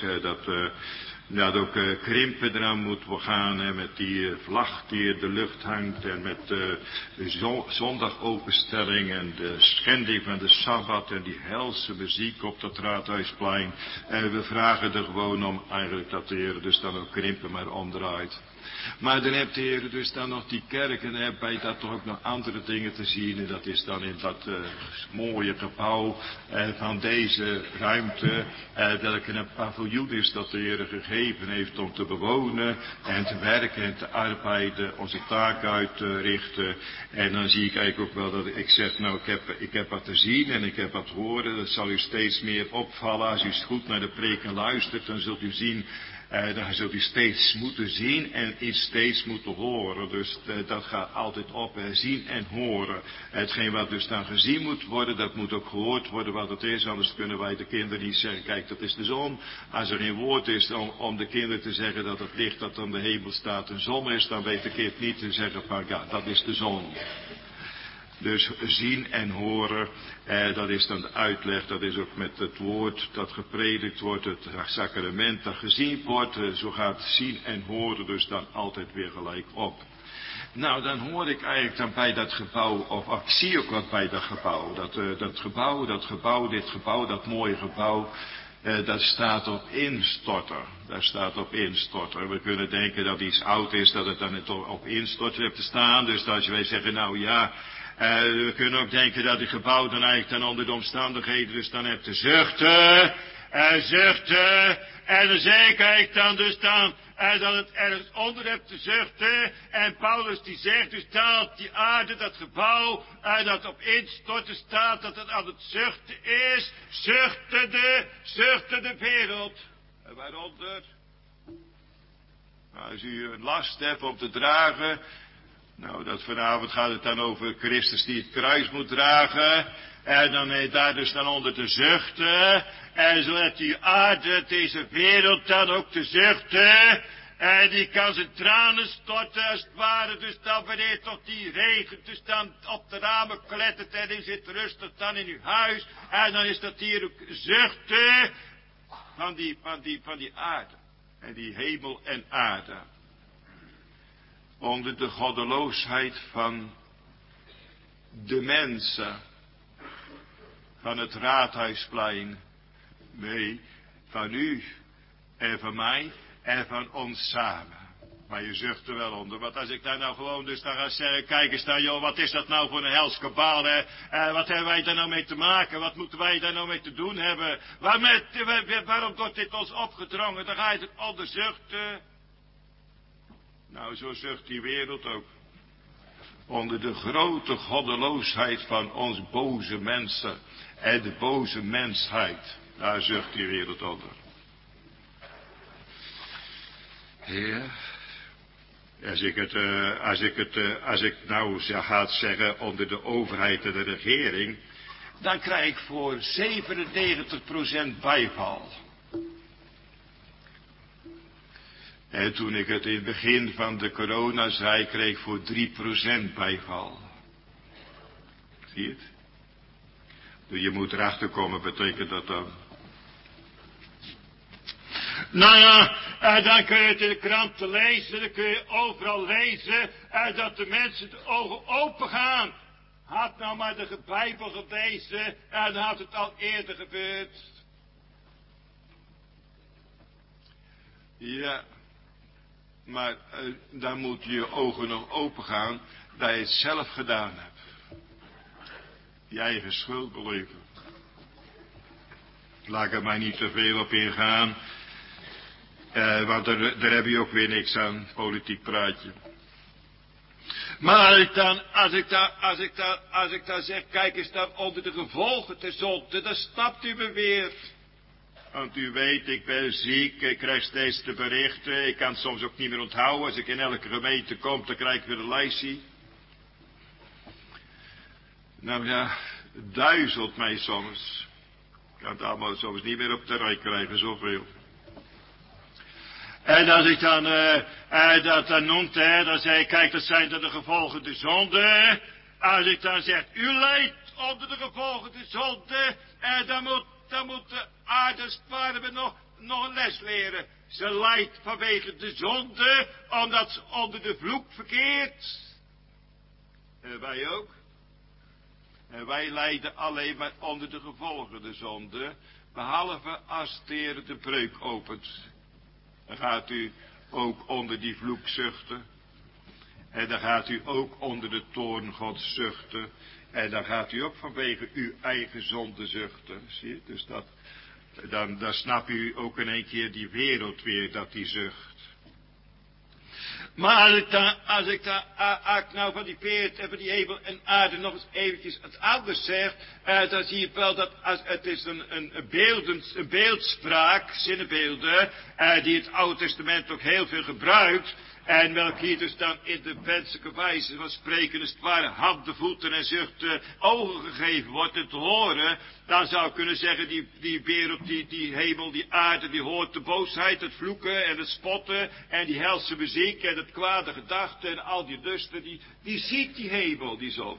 dat ook krimpen eraan moet gaan, hè, met die vlag die in de lucht hangt en met de zondagopenstelling en de schending van de Sabbat en die helse muziek op dat Raadhuisplein. En we vragen er gewoon om eigenlijk dat de Heer dus dan ook krimpen maar omdraait. Maar dan hebt de Heer dus dan nog die kerk en dan heb je daar toch ook nog andere dingen te zien. En dat is dan in dat mooie gebouw van deze ruimte, welke een paviljoen is dat de Heer gegeven heeft om te bewonen en te werken en te arbeiden, onze taak uit te richten. En dan zie ik eigenlijk ook wel dat ik zeg, nou ik heb wat te zien en ik heb wat te horen. Dat zal u steeds meer opvallen. Als u goed naar de preken luistert, dan zult u zien. Dan zult u steeds moeten zien en iets steeds moeten horen. Dus dat gaat altijd op. Zien en horen. Hetgeen wat dus dan gezien moet worden, dat moet ook gehoord worden wat het is. Anders kunnen wij de kinderen niet zeggen, kijk dat is de zon. Als er geen woord is om de kinderen te zeggen dat het licht dat aan de hemel staat een zon is, dan weet de kind niet te zeggen van ja, dat is de zon. Dus zien en horen, dat is dan de uitleg, dat is ook met het woord dat gepredikt wordt, het sacrament dat gezien wordt, zo gaat zien en horen dus dan altijd weer gelijk op. Nou, dan hoor ik eigenlijk dan bij dat gebouw, of ik zie ook wat bij dat gebouw, dit gebouw, dat mooie gebouw, dat staat op instorter. Daar staat op instorter. We kunnen denken dat iets oud is, dat het dan op instorter heeft te staan. Dus als wij zeggen, nou ja, We kunnen ook denken dat die gebouw dan eigenlijk dan onder de omstandigheden dus dan hebt te zuchten. Zuchten. En dan zeker ik dan dus dan dat het ergens onder hebt te zuchten. En Paulus die zegt dus dat die aarde, dat gebouw, dat op instorten staat, dat het aan het zuchten is. Zuchten de wereld. En waaronder? Nou, als u een last hebt om te dragen. Nou, dat vanavond gaat het dan over Christus die het kruis moet dragen. En dan heeft daar dus dan onder te zuchten. En zo let die aarde, deze wereld dan ook te zuchten. En die kan zijn tranen storten als het ware. Dus dan wanneer toch die regen dus dan op de ramen klettert. En u zit rustig dan in uw huis. En dan is dat hier ook zuchten van die aarde. En die hemel en aarde. Onder de goddeloosheid van de mensen. Van het Raadhuisplein. Nee, van u en van mij en van ons samen. Maar je zucht er wel onder. Want als ik daar nou gewoon dus dan ga zeggen, kijk eens dan joh, wat is dat nou voor een hels kabaal, hè? Wat hebben wij daar nou mee te maken? Wat moeten wij daar nou mee te doen hebben? Waarom wordt dit ons opgedrongen? Dan ga je het onder zuchten. Nou, zo zucht die wereld ook. Onder de grote goddeloosheid van ons boze mensen en de boze mensheid. Daar zucht die wereld onder. Heer, als ik nou ga zeggen onder de overheid en de regering, dan krijg ik voor 97% bijval. En toen ik het in het begin van de corona zei, kreeg ik voor 3% bijval. Zie je het? Dus je moet erachter komen, betekent dat dan? Nou ja, dan kun je het in de kranten lezen, dan kun je overal lezen, dat de mensen de ogen open gaan. Had nou maar de Bijbel gelezen, dan had het al eerder gebeurd. Ja, maar dan moet je ogen nog open gaan, dat je het zelf gedaan hebt. Je eigen schuld beleven. Laat ik er maar niet te veel op ingaan. Want daar heb je ook weer niks aan, politiek praatje. Maar als ik dan zeg, kijk eens dan onder de gevolgen te zonde, dan snapt u me weer. Want u weet, ik ben ziek, ik krijg steeds de berichten, ik kan het soms ook niet meer onthouden. Als ik in elke gemeente kom, dan krijg ik weer een lijstje. Nou ja, het duizelt mij soms. Ik kan het allemaal soms niet meer op de rij krijgen, zoveel. En als ik dan dat dan noemt, dan zeg ik, kijk, dat zijn dan de gevolgen de zonde. Als ik dan zeg, u lijdt onder de gevolgen de zonde, dan moet de aardespaarde nog een les leren. Ze lijdt vanwege de zonde, omdat ze onder de vloek verkeert. En wij ook. En wij lijden alleen maar onder de gevolgen de zonde, behalve als de Heer de breuk opent. Dan gaat u ook onder die vloek zuchten. En dan gaat u ook onder de toorn Gods zuchten. En dan gaat u ook vanwege uw eigen zonde zuchten. Zie je? Dus dan snap u ook in één keer die wereld weer dat die zucht. Maar als ik nou van die wereld en van die hemel en aarde nog eens eventjes het anders zeg, dan zie je wel dat het is een beeldspraak, zinnenbeelden, die het Oude Testament ook heel veel gebruikt. En welke hier dus dan in de wenselijke wijze van spreken, als het ware handen, voeten en zuchten ogen gegeven wordt en te horen, dan zou ik kunnen zeggen, die wereld, die hemel, die aarde, die hoort de boosheid, het vloeken en het spotten en die helse muziek en het kwade gedachten en al die lusten, die ziet die hemel, die zon.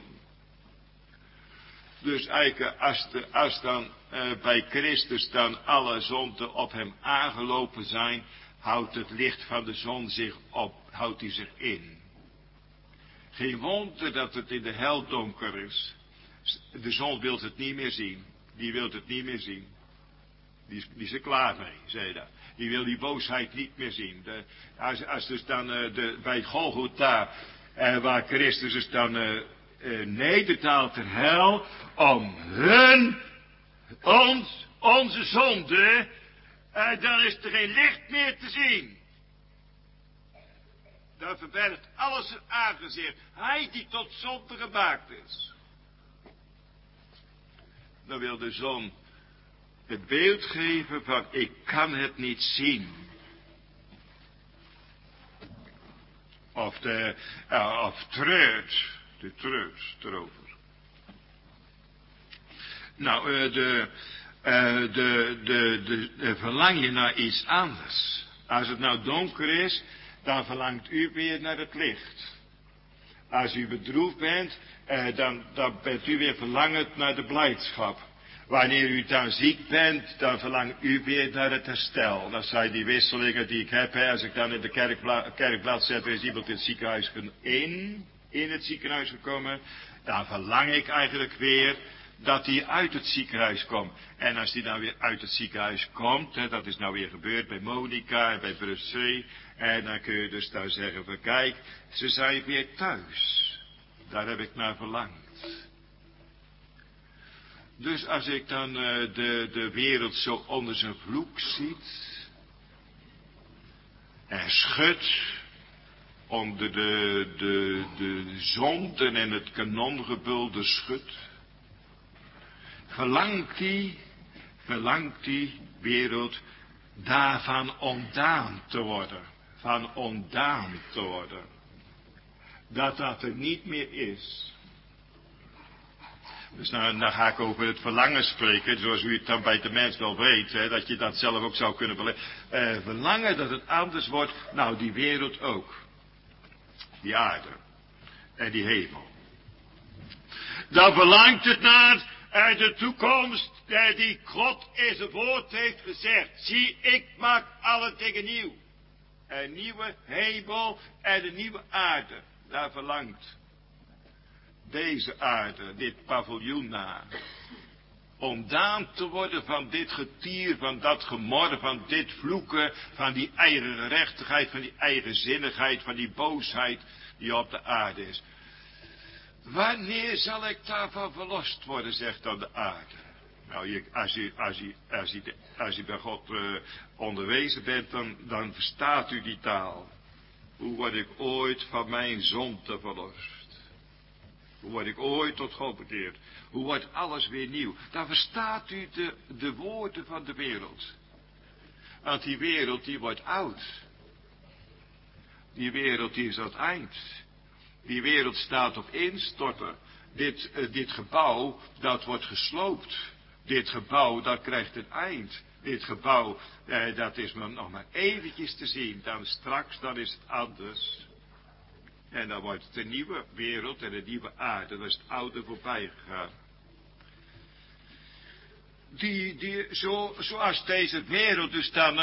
Dus eigenlijk als dan bij Christus dan alle zonden op hem aangelopen zijn, houdt het licht van de zon zich op, houdt hij zich in. Geen wonder dat het in de hel donker is. De zon wil het niet meer zien. Die wil het niet meer zien. Die is er klaar mee, zei dat. Die wil die boosheid niet meer zien. Als dus dan bij Golgotha, waar Christus dus dan nederdaalt ter hel om onze zonde, dan is er geen licht meer te zien. Dan verbergt alles zijn aangezicht. Hij die tot zonde gemaakt is. Dan wil de zon het beeld geven van ik kan het niet zien. Of treurt erover. Nou, de verlang je naar iets anders. Als het nou donker is, dan verlangt u weer naar het licht. Als u bedroefd bent, dan bent u weer verlangend naar de blijdschap. Wanneer u dan ziek bent, dan verlangt u weer naar het herstel. Dat zijn die wisselingen die ik heb. Hè. Als ik dan in de kerkblad zet, er is iemand in het ziekenhuis in het ziekenhuis gekomen. Dan verlang ik eigenlijk weer dat hij uit het ziekenhuis komt. En als hij dan weer uit het ziekenhuis komt, hè, dat is nou weer gebeurd bij Monica en bij Brussel. En dan kun je dus daar zeggen van kijk, ze zijn weer thuis. Daar heb ik naar verlangd. Dus als ik dan de wereld zo onder zijn vloek ziet. En schudt onder de zonden en het kanongebulde schut. Verlangt die wereld daarvan ontdaan te worden. Van ontdaan te worden. Dat er niet meer is. Dus nou, dan ga ik over het verlangen spreken, zoals u het dan bij de mens wel weet, hè, dat je dat zelf ook zou kunnen beleven. Verlangen dat het anders wordt, nou die wereld ook. Die aarde. En die hemel. Dan verlangt het naar de toekomst, die God in zijn woord heeft gezegd. Zie, ik maak alle dingen nieuw. Een nieuwe hemel en een nieuwe aarde. Daar verlangt deze aarde, dit paviljoen naar. Ontdaan te worden van dit getier, van dat gemor, van dit vloeken, van die eigen gerechtigheid, van die eigenzinnigheid, van die boosheid die op de aarde is. Wanneer zal ik daarvan verlost worden, zegt dan de aarde. Nou, als u bij God onderwezen bent, dan verstaat u die taal. Hoe word ik ooit van mijn zonde verlost? Hoe word ik ooit tot God bekeerd? Hoe wordt alles weer nieuw? Dan verstaat u de woorden van de wereld. Want die wereld die wordt oud. Die wereld die is aan het eind. Die wereld staat op instorten. Dit gebouw dat wordt gesloopt. Dit gebouw dat krijgt een eind. Dit gebouw dat is nog maar eventjes te zien. Dan straks dan is het anders. En dan wordt het een nieuwe wereld en een nieuwe aarde. Dan is het oude voorbij gegaan. Zoals deze wereld dus dan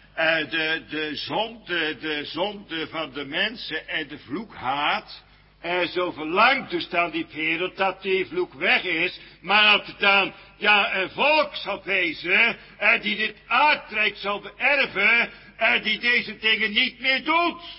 de zonde van de mensen en de vloek haat. Zo verlangt dus dan die wereld dat die vloek weg is. Maar dat het dan een volk zal wezen die dit aardrijk zal beërven. Die deze dingen niet meer doet.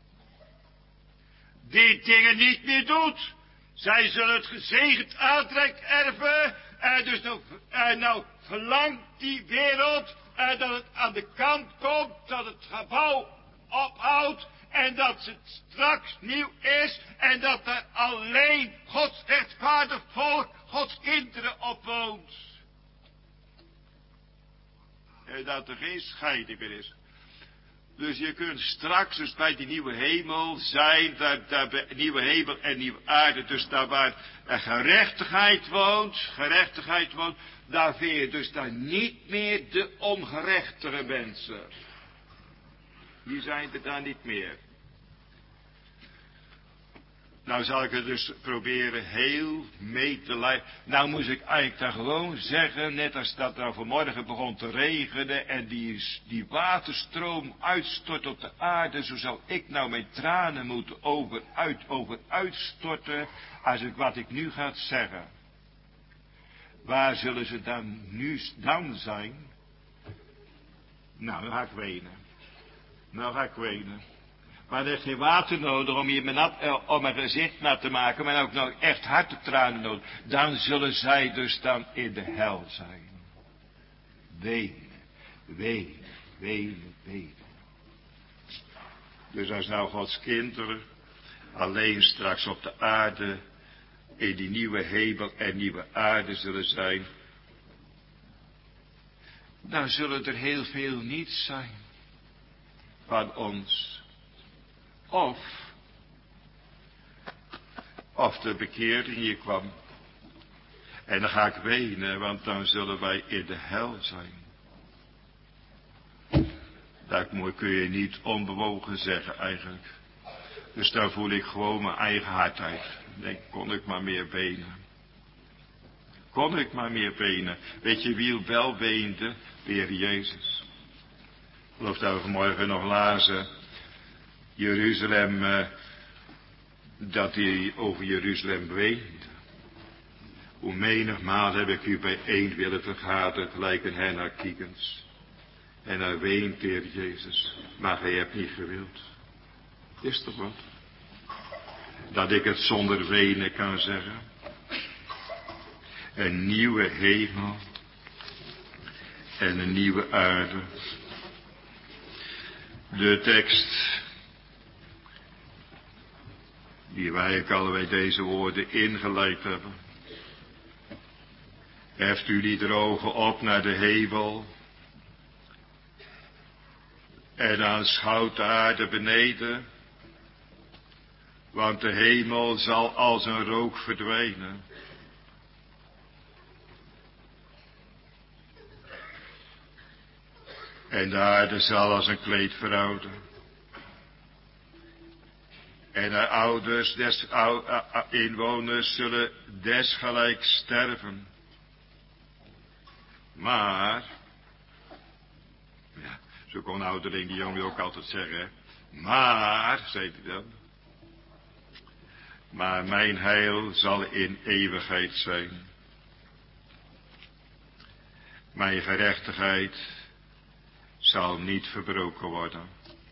Die dingen niet meer doet. Zij zullen het gezegend aardrijk erven. Dus nou verlangt die wereld dat het aan de kant komt. Dat het gebouw ophoudt. En dat het straks nieuw is. En dat er alleen Gods rechtvaardig volk, Gods kinderen op woont. En dat er geen scheiding meer is. Dus je kunt straks dus bij die nieuwe hemel zijn, daar bij nieuwe hemel en nieuwe aarde, dus daar waar gerechtigheid woont, daar vind je dus daar niet meer de ongerechtere mensen. Die zijn er daar niet meer. Nou zal ik het dus proberen heel mee te leiden. Nou moest ik eigenlijk daar gewoon zeggen, net als dat nou vanmorgen begon te regenen en die waterstroom uitstort op de aarde, zo zal ik nou mijn tranen moeten over uitstorten als ik wat ik nu ga zeggen. Waar zullen ze dan zijn? Nou, dan ga ik wenen. Maar er is geen water nodig om een gezicht nat te maken, maar ook nog echt hartentranen nodig. Dan zullen zij dus dan in de hel zijn. Wenen, wenen, wenen, wenen. Dus als nou Gods kinderen alleen straks op de aarde in die nieuwe hemel en nieuwe aarde zullen zijn, dan zullen er heel veel niet zijn van ons. Of de bekering hier kwam. En dan ga ik wenen, want dan zullen wij in de hel zijn. Dat kun je niet onbewogen zeggen eigenlijk. Dus daar voel ik gewoon mijn eigen hardheid. Nee, kon ik maar meer wenen. Kon ik maar meer wenen. Weet je wie wel weende? De Heer Jezus. Ik geloof dat we vanmorgen nog lazen. Jeruzalem, dat hij over Jeruzalem weende. Hoe menigmaal heb ik u bijeen willen vergaderen, gelijk een hen naar kiekens. En hij weent, de Heer Jezus. Maar gij hebt niet gewild. Is toch wat? Dat ik het zonder wenen kan zeggen. Een nieuwe hemel. En een nieuwe aarde. De tekst. Die wij allebei deze woorden ingeleid hebben. Heft u niet de ogen op naar de hemel. En aanschouwt de aarde beneden. Want de hemel zal als een rook verdwijnen. En de aarde zal als een kleed verouderen. En de ouders des inwoners zullen desgelijk sterven. Maar, ja, zo kon ouderling die jongen ook altijd zeggen. Maar, zei hij dan. Maar mijn heil zal in eeuwigheid zijn. Mijn gerechtigheid zal niet verbroken worden.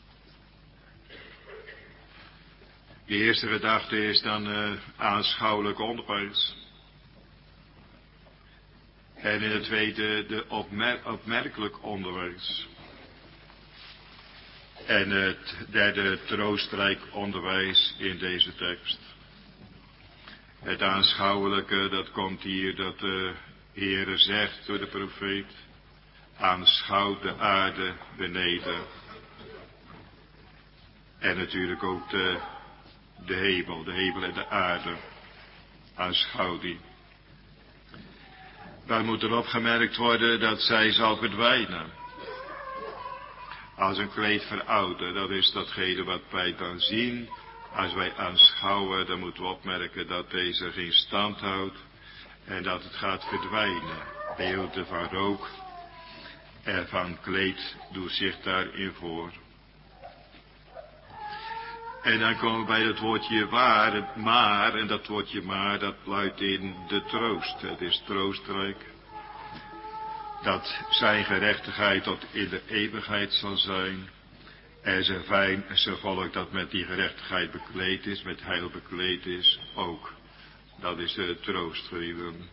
De eerste gedachte is dan aanschouwelijk onderwijs. En in het tweede de opmerkelijk onderwijs. En het derde troostrijk onderwijs in deze tekst. Het aanschouwelijke, dat komt hier dat de Heere zegt door de profeet. Aanschouw de aarde beneden. En natuurlijk ook de hemel en de aarde. Aanschouw die. Dan moet er opgemerkt worden dat zij zal verdwijnen. Als een kleed verouderen, dat is datgene wat wij dan zien. Als wij aanschouwen, dan moeten we opmerken dat deze geen stand houdt. En dat het gaat verdwijnen. Beelden van rook en van kleed doet zich daarin voor. En dan komen we bij het woordje maar, en dat woordje maar, dat luidt in de troost. Het is troostrijk. Dat zijn gerechtigheid tot in de eeuwigheid zal zijn. En zijn volk dat met die gerechtigheid bekleed is, met heil bekleed is, ook. Dat is de troost, geliefden.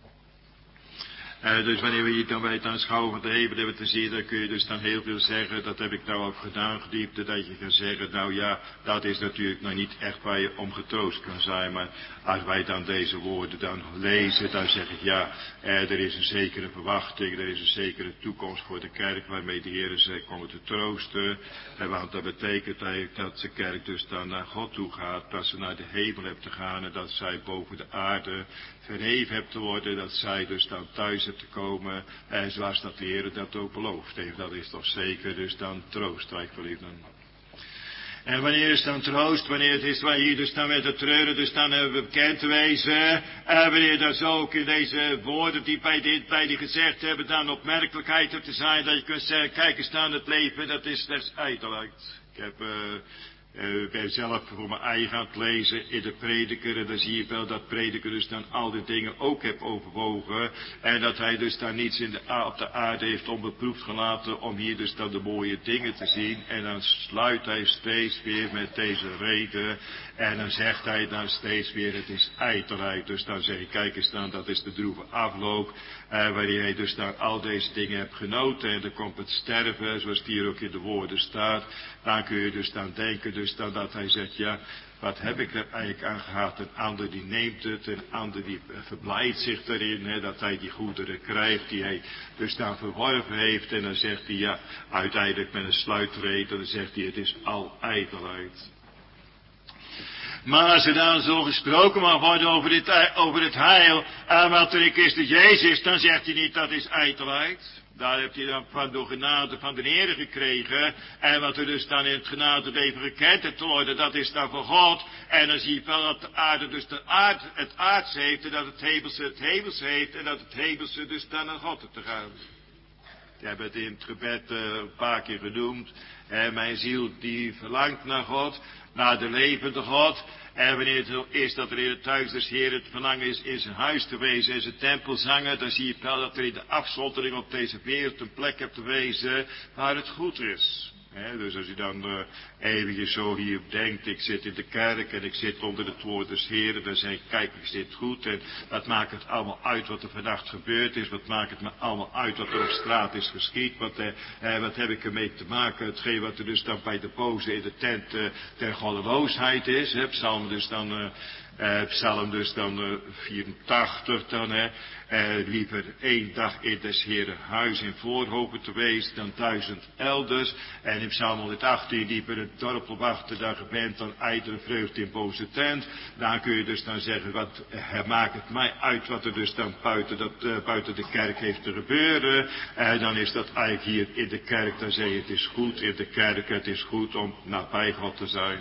Dus wanneer we hier dan bij het aanschouwen van de hemel hebben te zien, dan kun je dus dan heel veel zeggen. Dat heb ik nou ook gedaan, gediepte, dat je kan zeggen, nou ja, dat is natuurlijk nog niet echt waar je om getroost kan zijn. Maar als wij dan deze woorden dan lezen, dan zeg ik ja, er is een zekere verwachting, er is een zekere toekomst voor de kerk waarmee de Heer ze komen te troosten. Want dat betekent eigenlijk dat de kerk dus dan naar God toe gaat, dat ze naar de hemel heeft te gaan en dat zij boven de aarde verheven hebt te worden, dat zij dus dan thuis hebt te komen, en zoals dat de Heer dat ook beloofd heeft. Dat is toch zeker dus dan troostrijk, geliefden. En wanneer is dan troost, wanneer het is waar hier dus dan met het treuren, dus dan hebben we bekend te wezen, en wanneer dat zo ook in deze woorden die bij die gezegd hebben, dan opmerkelijkheid hebt te zijn, dat je kunt zeggen, kijk eens dan, het leven, dat is slechts ijdelheid. Ik heb Ik ben zelf voor mijn eigen aan het lezen in de Prediker. En dan zie je wel dat Prediker dus dan al die dingen ook heeft overwogen. En dat hij dus daar niets op de aarde heeft onbeproefd gelaten om hier dus dan de mooie dingen te zien. En dan sluit hij steeds weer met deze reden. En dan zegt hij dan steeds weer, het is ijdelheid. Dus dan zeg ik, kijk eens dan, dat is de droeve afloop. Waarin hij dus dan al deze dingen hebt genoten. En dan komt het sterven, zoals het hier ook in de woorden staat. Dan kun je dus dan denken, dus dan dat hij zegt, ja, wat heb ik er eigenlijk aan gehad? Een ander die neemt het, een ander die verblijdt zich daarin, hè, dat hij die goederen krijgt, die hij dus dan verworven heeft. En dan zegt hij, ja, uiteindelijk met een sluitreden, dan zegt hij, het is al ijdelheid. Maar als er dan zo gesproken mag worden over het heil, en wat er in Christus Jezus, dan zegt hij niet, dat is ijdelheid. Daar heeft hij dan van door genade van de Heer gekregen. En wat er dus dan in het genade leven gekend te worden, dat is dan van God. En dan zie je wel dat de aarde dus het aards heeft, en dat het hemels heeft, en dat het hemelse dus dan naar God te gaan. Ik heb het in het gebed een paar keer genoemd. Mijn ziel die verlangt naar God, naar de levende God. En wanneer het zo is dat er in het huis des Heeren het verlangen is in zijn huis te wezen, in zijn tempel zangen, dan zie je wel dat er in de afzondering op deze wereld een plek hebt te wezen waar het goed is. Dus als je dan eventjes zo hier denkt, ik zit in de kerk en ik zit onder het woord des Heeren, dan zeg ik, kijk, ik zit goed en wat maakt het allemaal uit wat er vannacht gebeurd is, wat maakt het me allemaal uit wat er op straat is geschied, wat heb ik ermee te maken, hetgeen wat er dus dan bij de boze in de tent ter goddeloosheid is, Psalm dus dan 84 dan, liever 1 dag in des Heeren huis in voorhoven te wezen dan 1000 elders. En in Psalm 118 liever het dorp wachten dan je bent dan ijdele vreugde in boze tent. Dan kun je dus dan zeggen, wat maakt het mij uit wat er dus dan buiten de kerk heeft te gebeuren. Dan is dat eigenlijk hier in de kerk, dan zeg je het is goed in de kerk, het is goed om nabij God te zijn.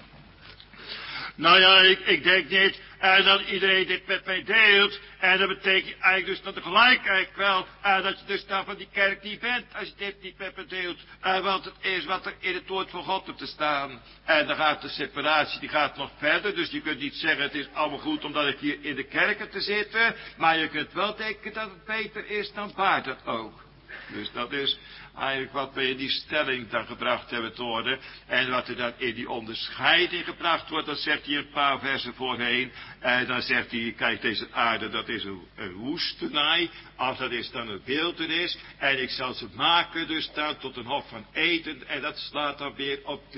Nou ja, ik denk niet dat iedereen dit met mij deelt. En dat betekent eigenlijk dus dan tegelijk eigenlijk wel dat je dus dan van die kerk niet bent als je dit niet met me deelt. Want het is wat er in het woord van God op te staan. En dan gaat de separatie, die gaat nog verder. Dus je kunt niet zeggen het is allemaal goed omdat ik hier in de kerken te zitten. Maar je kunt wel denken dat het beter is, dan baart het ook. Dus dat is eigenlijk wat we in die stelling dan gebracht hebben te worden. En wat er dan in die onderscheiding gebracht wordt, dat zegt hij een paar versen voorheen. En dan zegt hij, kijk, deze aarde, dat is een woestenij. Of dat is dan een wildernis. En ik zal ze maken dus dan tot een hof van eten. En dat slaat dan weer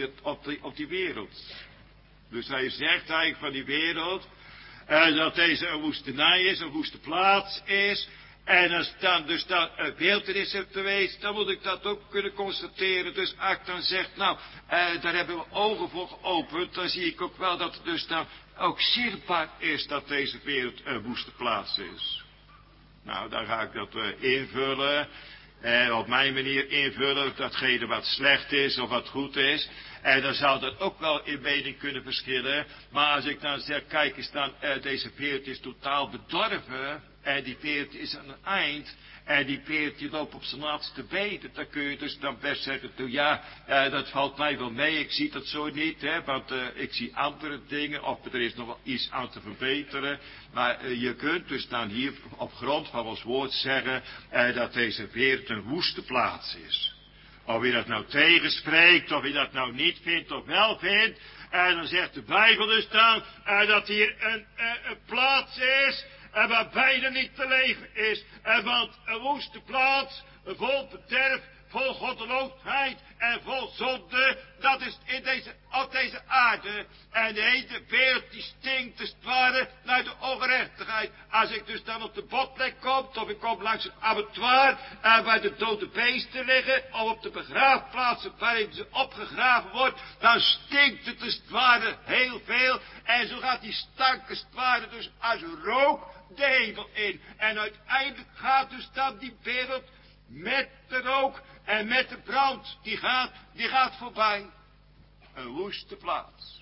op die wereld. Dus hij zegt eigenlijk van die wereld, dat deze een woestenij is, een woeste plaats is. En als dan dus dan een wildernis hebt geweest, dan moet ik dat ook kunnen constateren. Dus als ik dan zeg, nou, daar hebben we ogen voor geopend, dan zie ik ook wel dat het dus dan ook zichtbaar is dat deze wereld een woeste plaats is. Nou, dan ga ik dat invullen. Op mijn manier invullen, datgene wat slecht is of wat goed is. En dan zou dat ook wel in mening kunnen verschillen. Maar als ik dan zeg, kijk eens dan, deze wereld is totaal bedorven. En die wereld is aan het eind. En die wereld die loopt op zijn laatste benen. Dan kun je dus dan best zeggen, ja, dat valt mij wel mee. Ik zie dat zo niet, want ik zie andere dingen. Of er is nog wel iets aan te verbeteren. Maar je kunt dus dan hier op grond van ons woord zeggen, dat deze wereld een woeste plaats is. Of je dat nou tegenspreekt, of je dat nou niet vindt of wel vindt. En dan zegt de Bijbel dus dan, dat hier een plaats is, waar beide niet te leven is. Want een woeste plaats, vol bederf, vol goddeloosheid en vol zonde, dat is op deze aarde. En de hele wereld die stinkt te ware naar de ongerechtigheid. Als ik dus dan op de badplek kom, of ik kom langs het abattoir, waar de dode beesten liggen, of op de begraafplaatsen waarin ze opgegraven wordt, dan stinkt het te ware heel veel. En zo gaat die stank te ware dus als rook de hemel in. En uiteindelijk gaat dus dan die wereld met de rook en met de brand, die gaat voorbij. Een woeste plaats.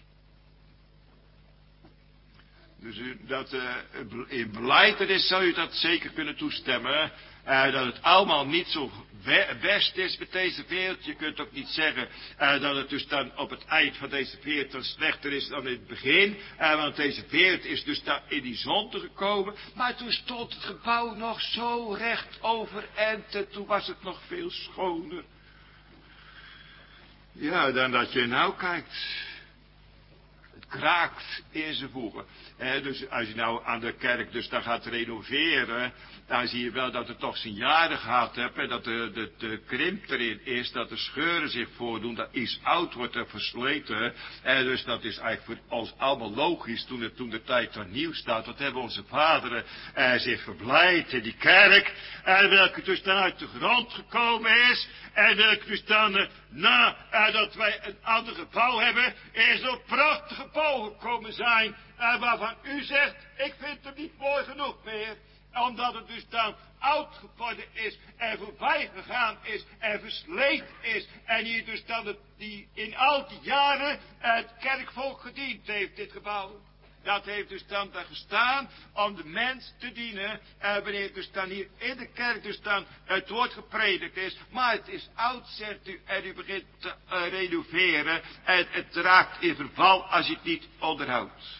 Dus in belijdenis zou u dat zeker kunnen toestemmen. Dat het allemaal niet zo best is met deze wereld. Je kunt ook niet zeggen dat het dus dan op het eind van deze wereld dan slechter is dan in het begin. Want deze wereld is dus daar in die zonde gekomen. Maar toen stond het gebouw nog zo recht overeind en toen was het nog veel schoner. Ja, dan dat je nou kijkt. Het kraakt in zijn voegen. Dus als je nou aan de kerk dus dan gaat renoveren, dan zie je wel dat het toch zijn jaren gehad hebt. En dat de krimp erin is, dat de scheuren zich voordoen, dat iets oud wordt en versleten. En dus dat is eigenlijk voor ons allemaal logisch toen de tijd dan nieuw staat. Dat hebben onze vaderen zich verblijd in die kerk. En welke dus dan uit de grond gekomen is. En welke dus dan nadat wij een ander gebouw hebben, in zo'n prachtig gebouw gekomen zijn. Waarvan u zegt, ik vind hem niet mooi genoeg meer. Omdat het dus dan oud geworden is en voorbij gegaan is en versleten is. En hier dus dan die in al die jaren het kerkvolk gediend heeft, dit gebouw. Dat heeft dus dan daar gestaan om de mens te dienen. Wanneer dus dan hier in de kerk dus dan het woord gepredikt is. Maar het is oud, zegt u, en u begint te renoveren. En het raakt in verval als je het niet onderhoudt.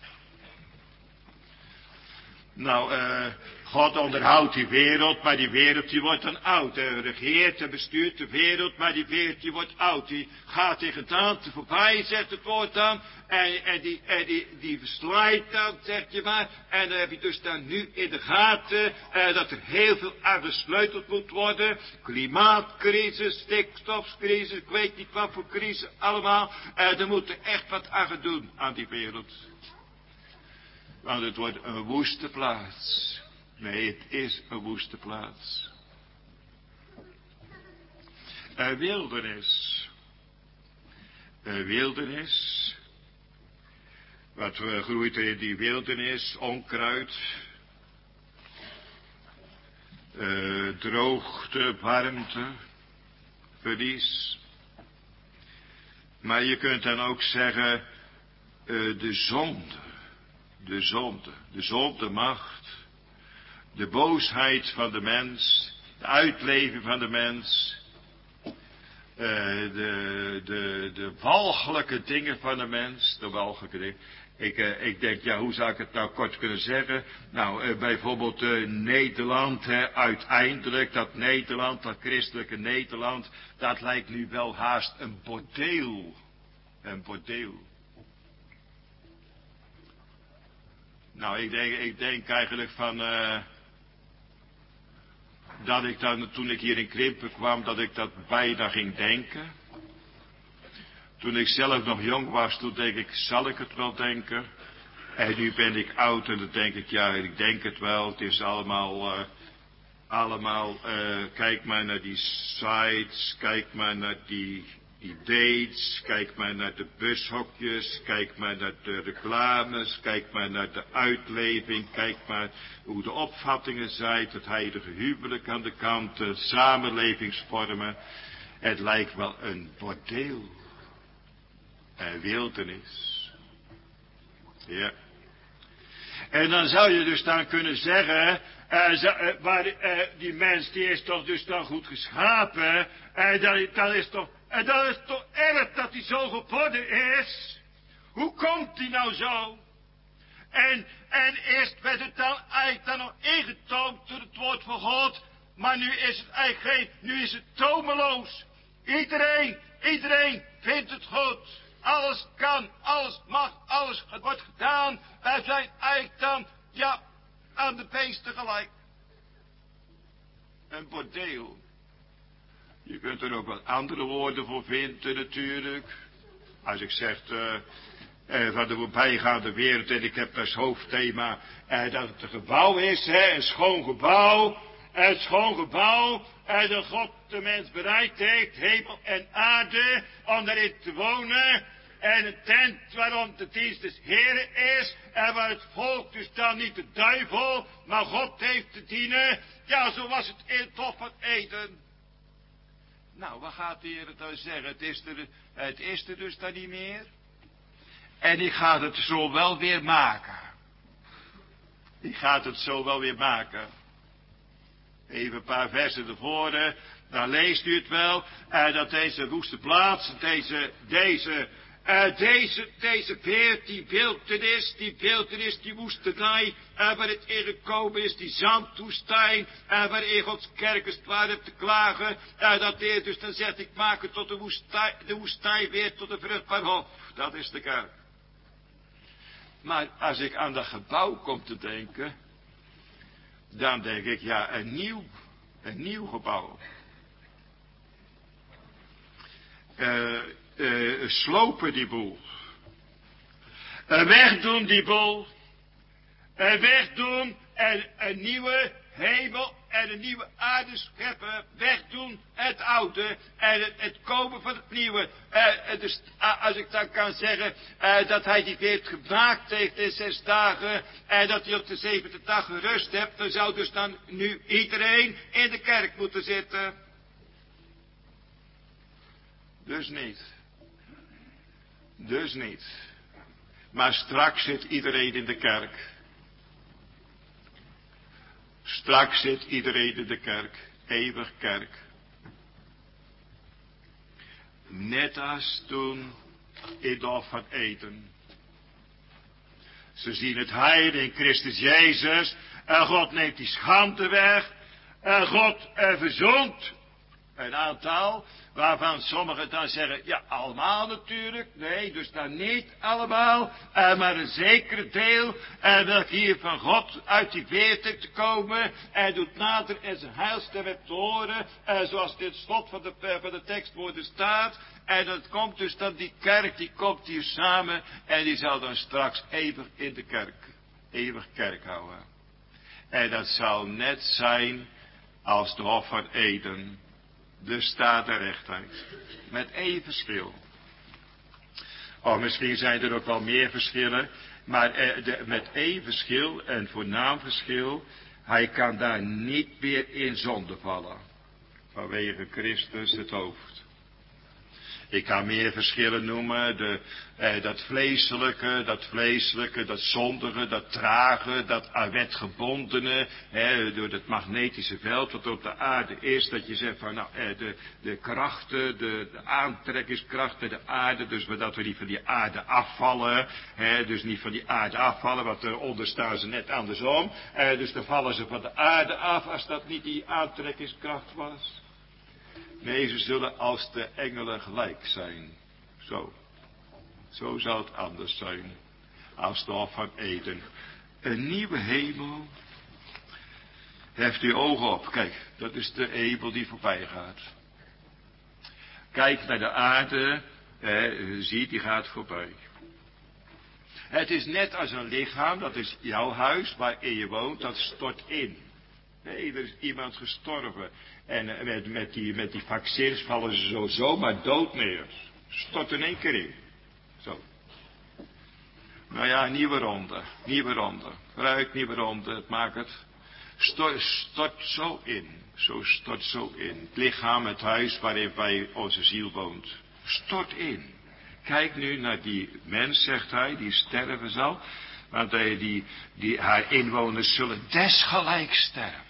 Nou, God onderhoudt die wereld, maar die wereld die wordt dan oud. Hij regeert en bestuurt de wereld, maar die wereld die wordt oud. Die gaat tegen gedaante voorbij, zegt het woord dan. En die verslijt dan, zeg je maar. En dan heb je dus dan nu in de gaten dat er heel veel aan gesleuteld moet worden. Klimaatcrisis, stikstofcrisis, ik weet niet wat voor crisis allemaal. Er moet er echt wat aan gedaan aan die wereld. Want het wordt een woeste plaats. Nee, het is een woeste plaats. Een wildernis. Een wildernis. Wat groeit er in die wildernis? Onkruid. Droogte, warmte. Verlies. Maar je kunt dan ook zeggen, de zonde. De zondemacht, de boosheid van de mens, de uitleving van de mens, de walgelijke dingen van de mens, de walgelijke dingen. Ik denk, ja, hoe zou ik het nou kort kunnen zeggen? Nou, bijvoorbeeld Nederland, uiteindelijk, dat Nederland, dat christelijke Nederland, dat lijkt nu wel haast een bordeel. Een bordeel. Nou, ik denk eigenlijk van, dat ik dan, toen ik hier in Krimpen kwam, dat ik dat bijna ging denken. Toen ik zelf nog jong was, toen denk ik, zal ik het wel denken? En nu ben ik oud en dan denk ik, ja, ik denk het wel. Het is allemaal, kijk maar naar die sites, kijk maar naar die dates, kijk maar naar de bushokjes, kijk maar naar de reclames, kijk maar naar de uitleving, kijk maar hoe de opvattingen zijn, het heilige huwelijk aan de kant, de samenlevingsvormen. Het lijkt wel een bordeel, een wildernis. Ja. En dan zou je dus dan kunnen zeggen, maar die mens die is toch dus dan goed geschapen, dat is toch erg dat hij zo geworden is. Hoe komt hij nou zo? En eerst werd het dan eigenlijk dan nog ingetoomd door het woord van God, maar nu is het eigenlijk nu is het tomeloos. Iedereen vindt het goed. Alles kan, alles mag, alles wordt gedaan. Wij zijn eigenlijk dan, ja, aan de beesten gelijk. Een bordeel. Je kunt er ook wat andere woorden voor vinden natuurlijk. Als ik zeg van de voorbijgaande wereld en ik heb als hoofdthema dat het een gebouw is, een schoon gebouw. Een schoon gebouw dat God de mens bereid heeft, hemel en aarde, om daarin te wonen. En een tent waarom de dienst des Heren is. En waar het volk dus dan niet de duivel, maar God heeft te dienen. Ja, zo was het in het Hof van Eden. Nou, wat gaat de Heer het dan zeggen? Het is er dus dan niet meer. En ik ga het zo wel weer maken. Ik ga het zo wel weer maken. Even een paar versen ervoor, dan leest u het wel. Dat deze woeste plaats, deze veert, die beeltenis, die woestenij, waar het in gekomen is, die zandwoestijn, waar Gods kerk is waar het te klagen, dat Heer dus dan zegt, ik maak het tot de woestijn weer tot een vruchtbaar hof. Dat is de kerk. Maar als ik aan dat gebouw kom te denken, dan denk ik, ja, een nieuw gebouw. Slopen die boel. Wegdoen die boel. Wegdoen en een nieuwe hemel en een nieuwe aarde scheppen. Wegdoen het oude en het komen van het nieuwe. Dus als ik dan kan zeggen dat hij die weer gemaakt heeft in 6 dagen en dat hij op de 7e dag gerust hebt, dan zou dus dan nu iedereen in de kerk moeten zitten. Dus niet. Maar straks zit iedereen in de kerk. Straks zit iedereen in de kerk. Eeuwig kerk. Net als toen in de Hof van Eden. Ze zien het heil in Christus Jezus. En God neemt die schande weg. En God verzoent een aantal, waarvan sommigen dan zeggen, ja, allemaal natuurlijk. Nee, dus dan niet allemaal, maar een zeker deel, welk hier van God uit die veertig te komen, en doet nader en zijn heilstem hebt te horen, zoals dit slot van de tekstwoorden staat. En dat komt dus dan die kerk, die komt hier samen, en die zal dan straks eeuwig in de kerk houden. En dat zal net zijn als de Hof van Eden. De staat der rechtheid. Met één verschil. Of misschien zijn er ook wel meer verschillen. Maar met één verschil, een voornaam verschil. Hij kan daar niet meer in zonde vallen. Vanwege Christus het hoofd. Ik kan meer verschillen noemen. Dat vleeselijke, dat zondige, dat trage, dat aan wet gebondene. Door het magnetische veld wat op de aarde is. Dat je zegt van nou, de krachten, de aantrekkingskrachten, de aarde. Dus dat we niet van die aarde afvallen. Dus niet van die aarde afvallen, want eronder staan ze net andersom. Dus dan vallen ze van de aarde af als dat niet die aantrekkingskracht was. Nee, ze zullen als de engelen gelijk zijn. Zo zou het anders zijn. Als de Hof van Eden. Een nieuwe hemel. Heft uw ogen op. Kijk, dat is de hemel die voorbij gaat. Kijk naar de aarde. Ziet, die gaat voorbij. Het is net als een lichaam. Dat is jouw huis waarin je woont. Dat stort in. Nee, er is iemand gestorven. En met die vaccins vallen ze zo zomaar dood neer. Stort in één keer in. Zo. Nou ja, nieuwe ronde. Vooruit, nieuwe ronde. Het maakt het. Stort zo in. Stort zo in. Het lichaam, het huis waarin bij onze ziel woont. Stort in. Kijk nu naar die mens, zegt hij, die sterven zal. Want haar inwoners zullen desgelijks sterven.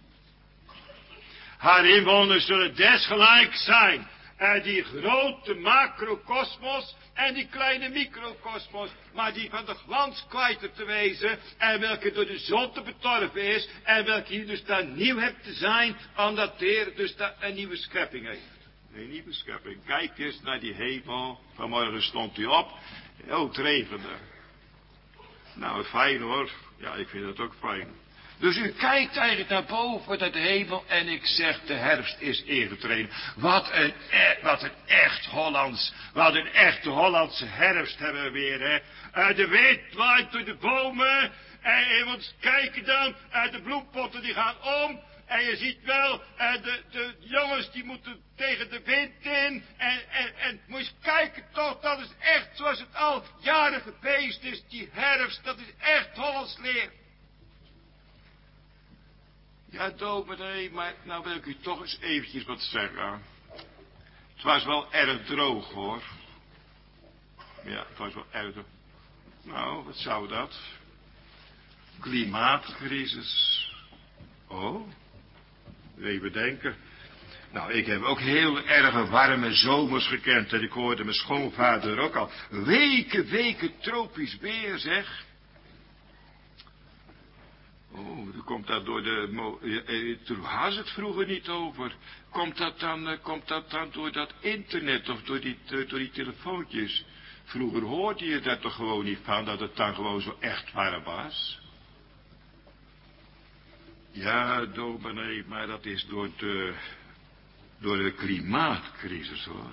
Haar inwoners zullen desgelijk zijn. En die grote macrokosmos en die kleine microkosmos. Maar die van de glans kwijt te wezen. En welke door de zonde betorven is. En welke hier dus dan nieuw hebt te zijn. Omdat de Heer dus dan een nieuwe schepping heeft. Een nieuwe schepping. Kijk eens naar die hemel. Vanmorgen stond u op. Oh, het regende. Nou, fijn hoor. Ja, ik vind het ook fijn. Dus u kijkt eigenlijk naar boven, naar de hemel, en ik zeg, de herfst is ingetreden. Wat een echte Hollandse herfst hebben we weer, hè. De wind waait door de bomen, en je moet kijken dan, de bloempotten die gaan om, en je ziet wel, de jongens die moeten tegen de wind in, en moet je kijken toch, dat is echt zoals het al jaren geweest is, die herfst, dat is echt Hollands leer. Ja, dominee, maar nou wil ik u toch eens eventjes wat zeggen. Het was wel erg droog, hoor. Ja, het was wel erg droog. Nou, wat zou dat? Klimaatcrisis. Oh? Even denken. Nou, ik heb ook heel erg warme zomers gekend. En ik hoorde mijn schoonvader ook al. Weken tropisch weer, zeg. Oh, dan komt dat door de... Toen had het vroeger niet over. Komt dat dan door dat internet of door die telefoontjes? Vroeger hoorde je daar toch gewoon niet van, dat het dan gewoon zo echt warm was? Ja, dominee, maar dat is door de klimaatcrisis, hoor.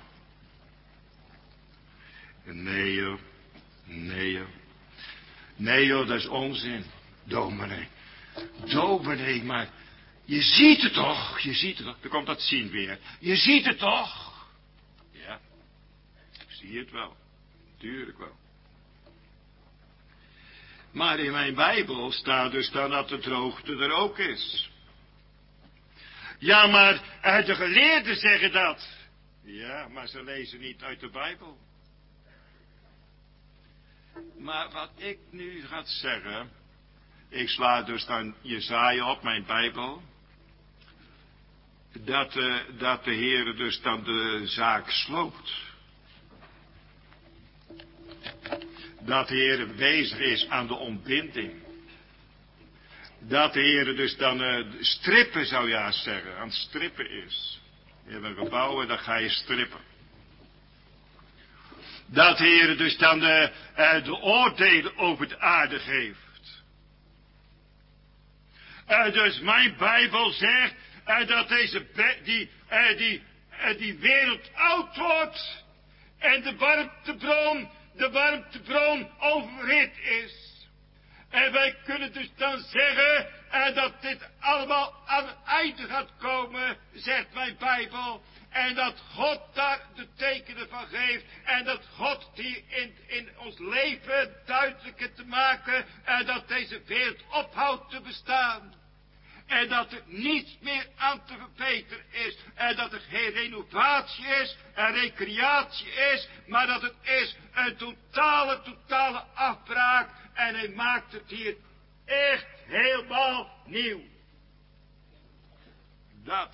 Nee, joh. Nee, joh, dat is onzin. Dominee, maar je ziet het toch? Er komt dat zien weer. Je ziet het toch? Ja, ik zie het wel. Tuurlijk wel. Maar in mijn Bijbel staat dus dan dat de droogte er ook is. Ja, maar de geleerden zeggen dat. Ja, maar ze lezen niet uit de Bijbel. Maar wat ik nu ga zeggen... Ik sla dus dan Jesaja op, mijn Bijbel. Dat de Heer dus dan de zaak sloopt. Dat de Heer bezig is aan de ontbinding. Dat de Heer dus dan strippen, zou je haast zeggen, aan het strippen is. Je hebt een gebouw en dan ga je strippen. Dat de Heer dus dan de oordelen over de aarde geeft. Dus mijn Bijbel zegt dat die wereld oud wordt en de warmtebron overhit is. En wij kunnen dus dan zeggen dat dit allemaal aan het einde gaat komen, zegt mijn Bijbel. En dat God daar de tekenen van geeft. En dat God die in ons leven duidelijker te maken. En dat deze wereld ophoudt te bestaan. En dat er niets meer aan te verbeteren is. En dat er geen renovatie is. En recreatie is. Maar dat het is een totale afbraak. En hij maakt het hier echt helemaal nieuw. Dat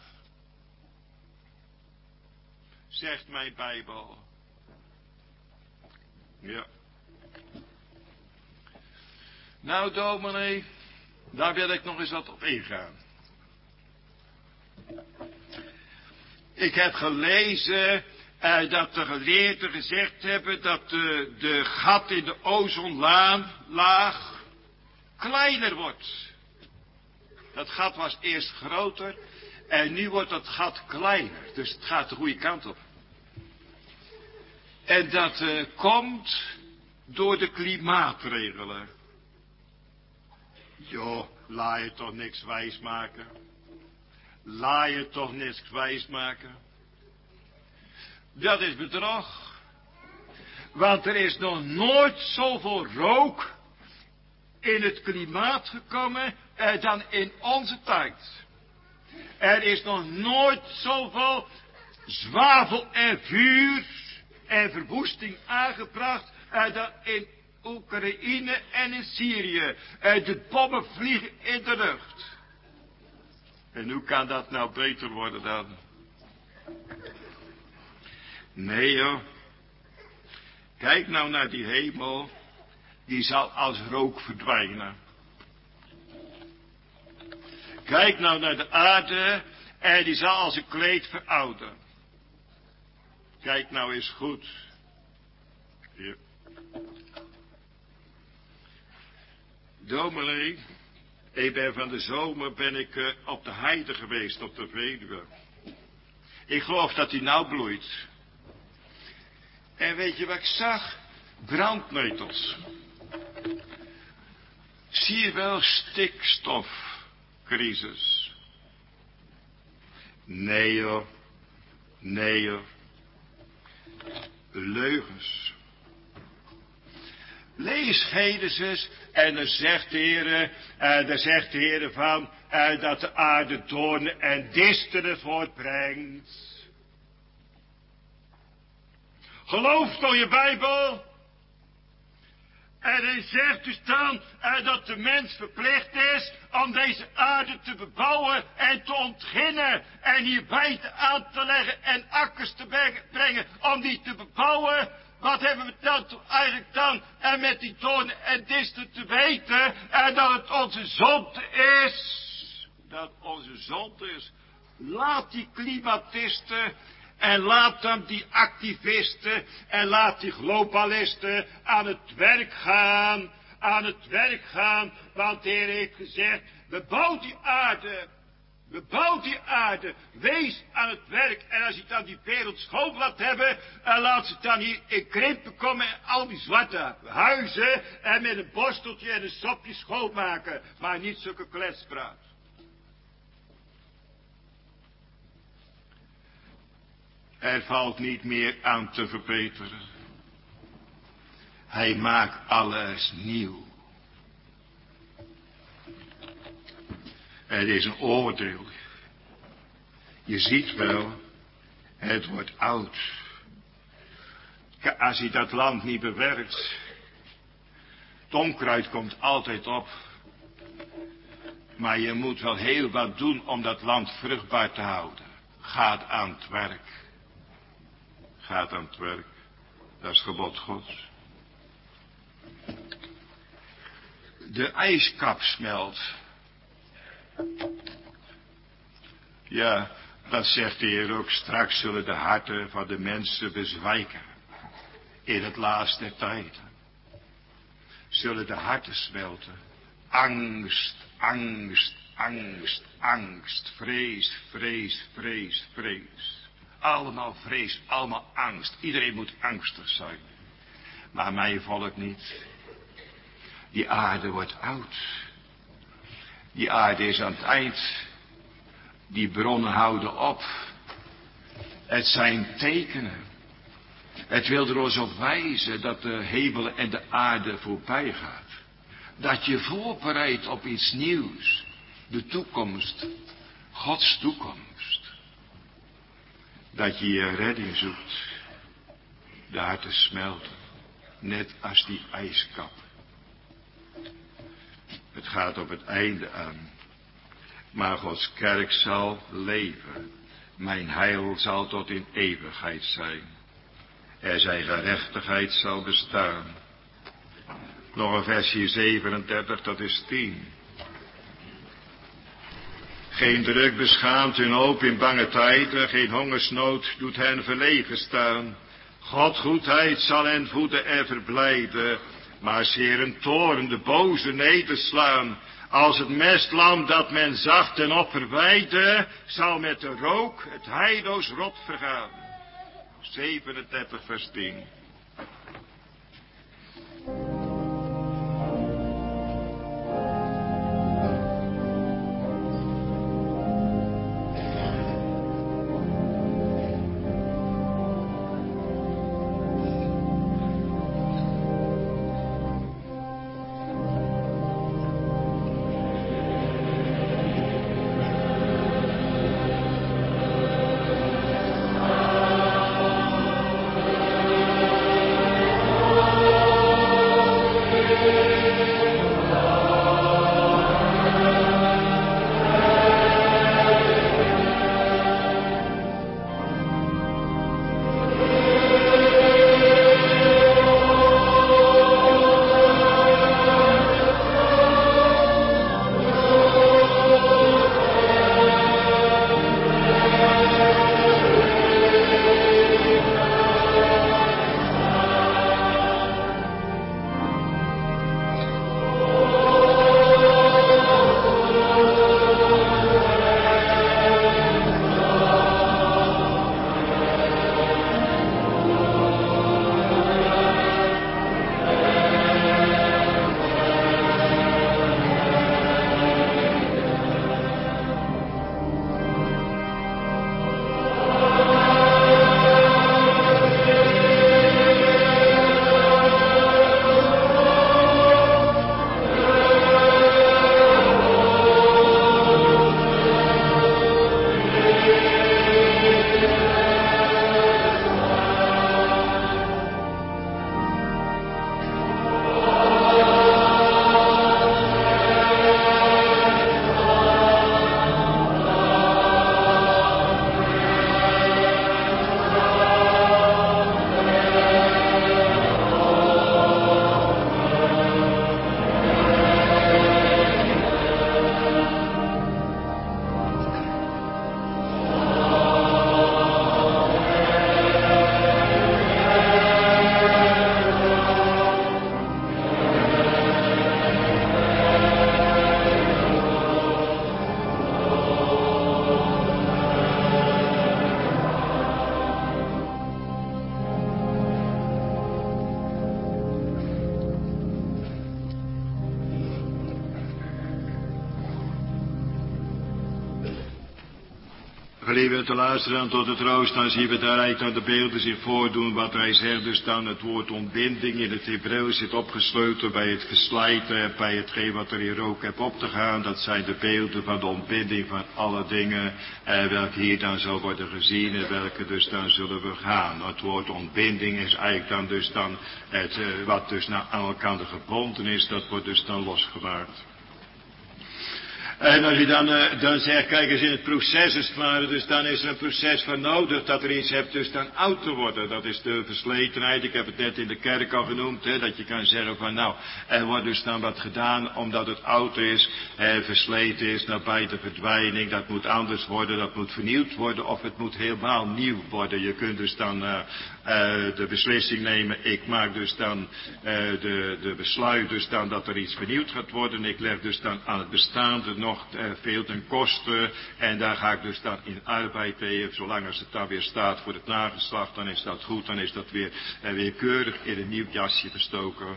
zegt mijn Bijbel. Ja. Nou, dominee, daar wil ik nog eens wat op ingaan. Ik heb gelezen dat de geleerden gezegd hebben dat de gat in de ozonlaag kleiner wordt. Dat gat was eerst groter en nu wordt dat gat kleiner. Dus het gaat de goede kant op. En dat komt door de klimaatregelen. Joh, laat je toch niks wijsmaken. Laat je toch niks wijsmaken. Dat is bedrog. Want er is nog nooit zoveel rook in het klimaat gekomen dan in onze tijd. Er is nog nooit zoveel zwavel en vuur en verwoesting aangebracht dan in Oekraïne en in Syrië. De bommen vliegen in de lucht. En hoe kan dat nou beter worden dan? Nee joh. Kijk nou naar die hemel. Die zal als rook verdwijnen. Kijk nou naar de aarde. En die zal als een kleed verouderen. Kijk nou eens goed. Hier. Dominee, van de zomer ben ik op de heide geweest, op de Veluwe. Ik geloof dat die nou bloeit. En weet je wat ik zag? Brandnetels. Zie je wel stikstofcrisis? Nee hoor. Nee hoor. Leugens. Lees Genesis en dan zegt de Heer van dat de aarde doornen en distelen voortbrengt. Geloof toch je Bijbel? En hij zegt dus dan dat de mens verplicht is om deze aarde te bebouwen en te ontginnen. En hier bijten aan te leggen en akkers te brengen om die te bebouwen. Wat hebben we dan toch eigenlijk dan en met die doornen en disten te weten? En dat het onze zonde is. Dat onze zonde is. Laat die klimatisten en laat dan die activisten en laat die globalisten aan het werk gaan. Aan het werk gaan, want de Heer heeft gezegd, bebouw die aarde. Bebouw die aarde, wees aan het werk. En als je dan die wereld schoon laat hebben, en laat ze dan hier in krimpen komen en al die zwarte huizen en met een borsteltje en een sopje schoonmaken. Maar niet zulke kletspraat. Er valt niet meer aan te verbeteren. Hij maakt alles nieuw. Het is een oordeel. Je ziet wel, het wordt oud. Als je dat land niet bewerkt, het onkruid komt altijd op. Maar je moet wel heel wat doen om dat land vruchtbaar te houden. Gaat aan het werk. Gaat aan het werk. Dat is gebod Gods. De ijskap smelt. Ja, dat zegt de Heer ook. Straks zullen de harten van de mensen bezwijken. In het laatste der tijd. Zullen de harten smelten. Angst, angst, angst, angst. Vrees, vrees, vrees, vrees. Allemaal vrees, allemaal angst. Iedereen moet angstig zijn. Maar mijn volk niet. Die aarde wordt oud. Die aarde is aan het eind. Die bronnen houden op. Het zijn tekenen. Het wil er ons op wijzen dat de hemel en de aarde voorbij gaat. Dat je voorbereidt op iets nieuws. De toekomst. Gods toekomst. Dat je je redding zoekt. De harten smelten. Net als die ijskap. Het gaat op het einde aan. Maar Gods kerk zal leven. Mijn heil zal tot in eeuwigheid zijn. Er zijn gerechtigheid zal bestaan. Nog een versje 37, dat is 10. Geen druk beschaamt hun hoop in bange tijden. Geen hongersnood doet hen verlegen staan. God goedheid zal hen voeden en verblijden. Maar zeer een toorn de boze nederslaan. Als het mestlam dat men zacht en op verwijde, zal met de rook het heilloos rot vergaan. 37 vers 10. Geliefde te luisteren tot het troost, dan zien we daar eigenlijk de beelden zich voordoen, wat hij zegt, dus dan het woord ontbinding in het Hebreeuws zit opgesloten bij het geslijten, bij hetgeen wat er hier ook heb op te gaan, dat zijn de beelden van de ontbinding van alle dingen, welke hier dan zal worden gezien en welke dus dan zullen we gaan. Het woord ontbinding is eigenlijk dan dus dan het, wat dus aan elkaar gebonden is, dat wordt dus dan losgemaakt. En als je dan zegt, kijk eens in het proces is het maar, dus dan is er een proces van nodig dat er iets hebt dus dan oud te worden. Dat is de versletenheid, ik heb het net in de kerk al genoemd, dat je kan zeggen van nou, er wordt dus dan wat gedaan omdat het oud is, versleten is, nabij de verdwijning, dat moet anders worden, dat moet vernieuwd worden of het moet helemaal nieuw worden. Je kunt dus dan de beslissing nemen, ik maak dus dan de besluit dus dan dat er iets vernieuwd gaat worden, ik leg dus dan aan het bestaande nog veel ten koste en daar ga ik dus dan in arbeid tegen, zolang als het dan weer staat voor het nageslacht, dan is dat goed, dan is dat weer keurig in een nieuw jasje verstoken.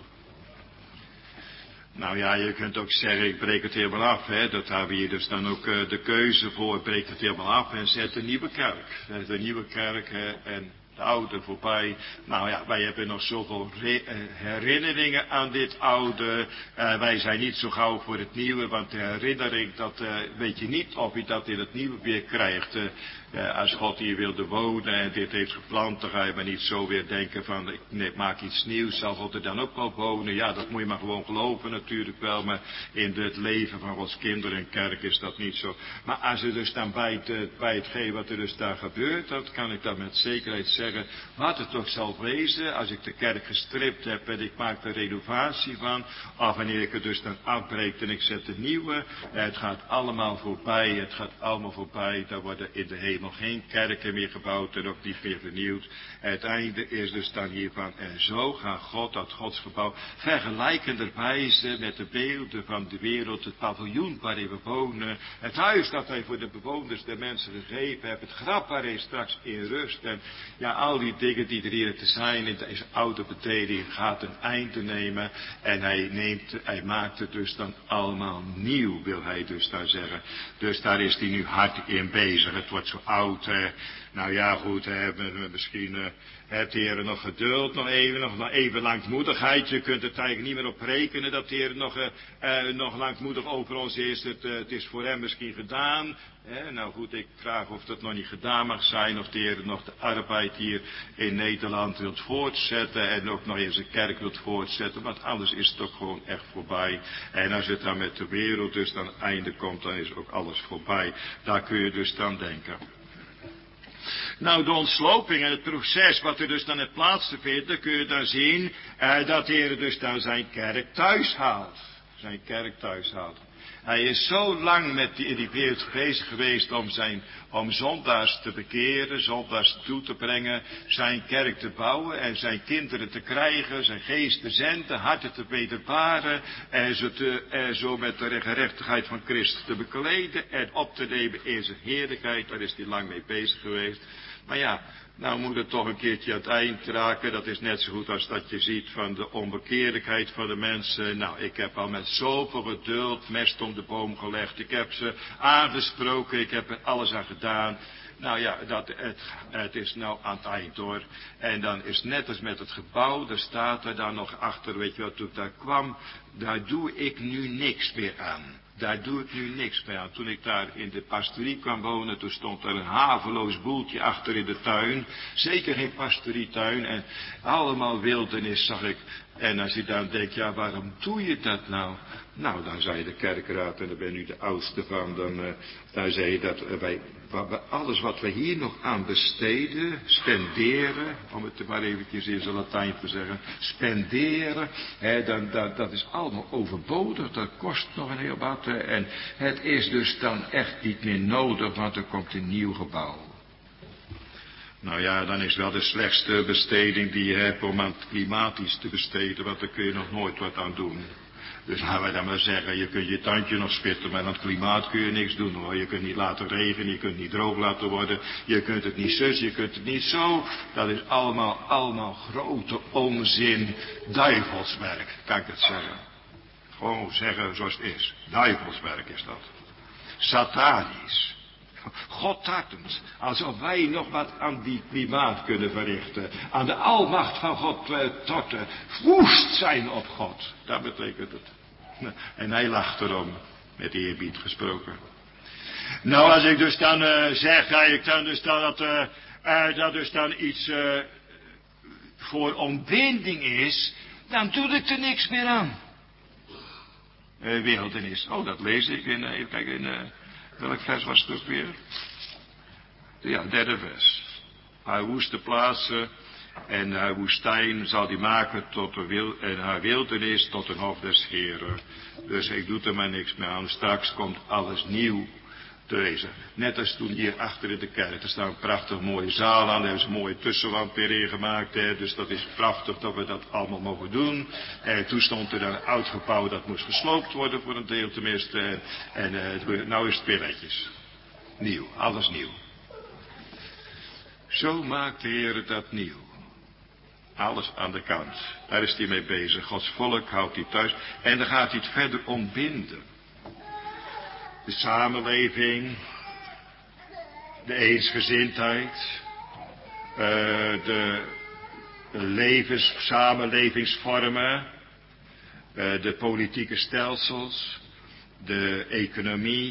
Nou ja, je kunt ook zeggen, ik breek het helemaal af, dat hebben we hier dus dan ook de keuze voor, breek het helemaal af en zet een nieuwe kerk. Zet een nieuwe kerk en de oude voorbij. Nou ja, wij hebben nog zoveel herinneringen aan dit oude. Wij zijn niet zo gauw voor het nieuwe, want de herinnering, dat weet je niet of je dat in het nieuwe weer krijgt. Als God hier wilde wonen en dit heeft geplant, dan ga je maar niet zo weer denken van, ik maak iets nieuws, zal God er dan ook wel wonen? Ja, dat moet je maar gewoon geloven natuurlijk wel, maar in het leven van Gods kinderen en kerk is dat niet zo. Maar als je dus dan bij hetgeen wat er dus daar gebeurt, dan kan ik dat met zekerheid zeggen, wat het toch zal wezen, als ik de kerk gestript heb en ik maak er renovatie van, of wanneer ik het dus dan afbreek en ik zet de nieuwe, het gaat allemaal voorbij, daar worden in de hemel geen kerken meer gebouwd en ook niet meer vernieuwd. Het einde is dus dan hiervan, en zo gaat God, dat godsgebouw, vergelijkenderwijze met de beelden van de wereld, het paviljoen waarin we wonen, het huis dat hij voor de bewoners, de mensen gegeven heeft, het graf waar hij straks in rust, en ja, al die dingen die er hier te zijn in deze oude bediening gaat een einde nemen, en hij maakt het dus dan allemaal nieuw, wil hij dus daar zeggen. Dus daar is hij nu hard in bezig. Het wordt zo oud, nou ja, goed, misschien heeft de Heer nog geduld, nog even langmoedigheid. Je kunt het eigenlijk niet meer op rekenen dat de Heer nog langmoedig over ons is. Het is voor hem misschien gedaan. Nou goed, ik vraag of dat nog niet gedaan mag zijn, of de Heer nog de arbeid hier in Nederland wilt voortzetten en ook nog in zijn kerk wilt voortzetten, want anders is het ook gewoon echt voorbij. En als het dan met de wereld dus aan het einde komt, dan is ook alles voorbij. Daar kun je dus dan denken. Nou, de ontsloping en het proces wat er dus dan het plaats vindt, dan kun je dan zien dat de Heer dus dan zijn kerk thuis haalt. Zijn kerk thuis haalt. Hij is zo lang met die wereld bezig geweest om zondaars te bekeren, zondaars toe te brengen, zijn kerk te bouwen en zijn kinderen te krijgen, zijn geest te zenden, harten te wedervaren en zo met de gerechtigheid van Christus te bekleden en op te nemen in zijn heerlijkheid. Daar is hij lang mee bezig geweest. Maar ja, nou moet het toch een keertje aan het eind raken. Dat is net zo goed als dat je ziet van de onbekeerlijkheid van de mensen. Nou, ik heb al met zoveel geduld mest om de boom gelegd. Ik heb ze aangesproken. Ik heb er alles aan gedaan. Nou ja, het is nou aan het eind hoor. En dan is net als met het gebouw, daar staat er dan nog achter, weet je wat, toen ik daar kwam, daar doe ik nu niks meer aan. Daar doe ik nu niks meer aan. Toen ik daar in de pastorie kwam wonen, toen stond er een haveloos boeltje achter in de tuin. Zeker geen pastorietuin en allemaal wildernis zag ik. En als je dan denkt, ja, waarom doe je dat nou? Nou, dan zei de kerkraad, en daar ben u de oudste van, dan zei je dat wij alles wat we hier nog aan besteden, spenderen, om het maar eventjes in zijn Latijn te zeggen, spenderen, dat is allemaal overbodig, dat kost nog een heel wat, en het is dus dan echt niet meer nodig, want er komt een nieuw gebouw. Nou ja, dan is wel de slechtste besteding die je hebt om aan het klimatisch te besteden, want daar kun je nog nooit wat aan doen. Dus laten wij dan maar zeggen, je kunt je tuintje nog spitten, maar aan het klimaat kun je niks doen hoor. Je kunt niet laten regenen, je kunt het niet droog laten worden, je kunt het niet zus, je kunt het niet zo. Dat is allemaal grote onzin, duivelswerk, kan ik het zeggen. Gewoon zeggen zoals het is. Duivelswerk is dat. Satanisch. Godtartend. Alsof wij nog wat aan die klimaat kunnen verrichten. Aan de almacht van God torten. Woest zijn op God. Dat betekent het. En hij lacht erom. Met eerbied gesproken. Nou, als ik dus dan zeg, ik dan dus dan dat dus dan iets voor ontbinding is, dan doe ik er niks meer aan. Wildernis. Oh, dat lees ik in, even kijken, in welk vers was het ook weer? Ja, derde vers. Haar woeste plaatsen en haar woestijn zal die maken tot en haar wildernis tot een hof des Heren. Dus ik doe er maar niks meer aan. Straks komt alles nieuw te lezen. Net als toen hier achter in de kerk. Er staan een prachtig mooie zaal aan. Daar hebben ze een mooie tussenwand weer in gemaakt. Dus dat is prachtig dat we dat allemaal mogen doen. Toen stond er een oud gebouw dat moest gesloopt worden voor een deel tenminste. Nou is het weer netjes. Nieuw. Alles nieuw. Zo maakt de Heer dat nieuw. Alles aan de kant. Daar is hij mee bezig. Gods volk houdt hij thuis. En dan gaat hij het verder ontbinden. De samenleving. De eensgezindheid. De samenlevingsvormen. De politieke stelsels. De economie.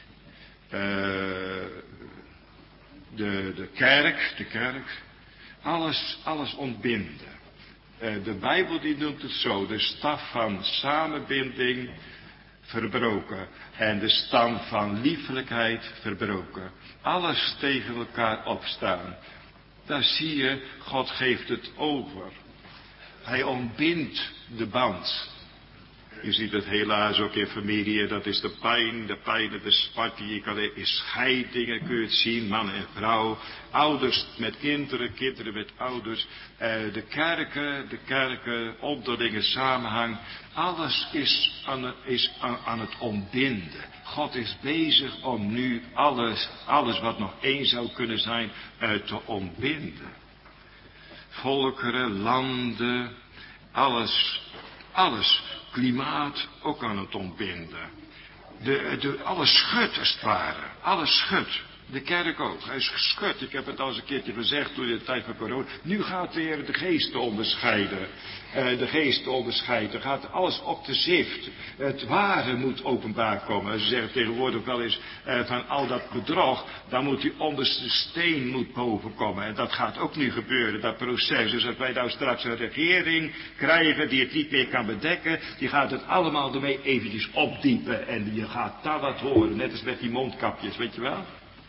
De kerk. Alles ontbinden. De Bijbel die noemt het zo. De staf van samenbinding verbroken. En de stam van liefelijkheid verbroken. Alles tegen elkaar opstaan. Daar zie je, God geeft het over. Hij ontbindt de band. Je ziet het helaas ook in familie, dat is de pijn, de smart die je kan hebben. In scheidingen kun je het zien, man en vrouw. Ouders met kinderen, kinderen met ouders. De kerken, onderlinge samenhang. Alles is aan het ontbinden. God is bezig om nu alles wat nog één zou kunnen zijn, te ontbinden. Volkeren, landen, alles. Klimaat ook aan het ontbinden. Alles schudt als het ware. Alles schudt. De kerk ook. Hij is geschud. Ik heb het al eens een keertje gezegd toen in de tijd van corona. Nu gaat de Heer de geesten onderscheiden. Er gaat alles op de zift. Het ware moet openbaar komen. Ze zeggen tegenwoordig wel eens van al dat bedrog. Dan moet die onderste steen moet boven komen. En dat gaat ook nu gebeuren. Dat proces. Dus als wij nou straks een regering krijgen die het niet meer kan bedekken. Die gaat het allemaal ermee eventjes opdiepen. En je gaat dat wat horen. Net als met die mondkapjes. Weet je wel?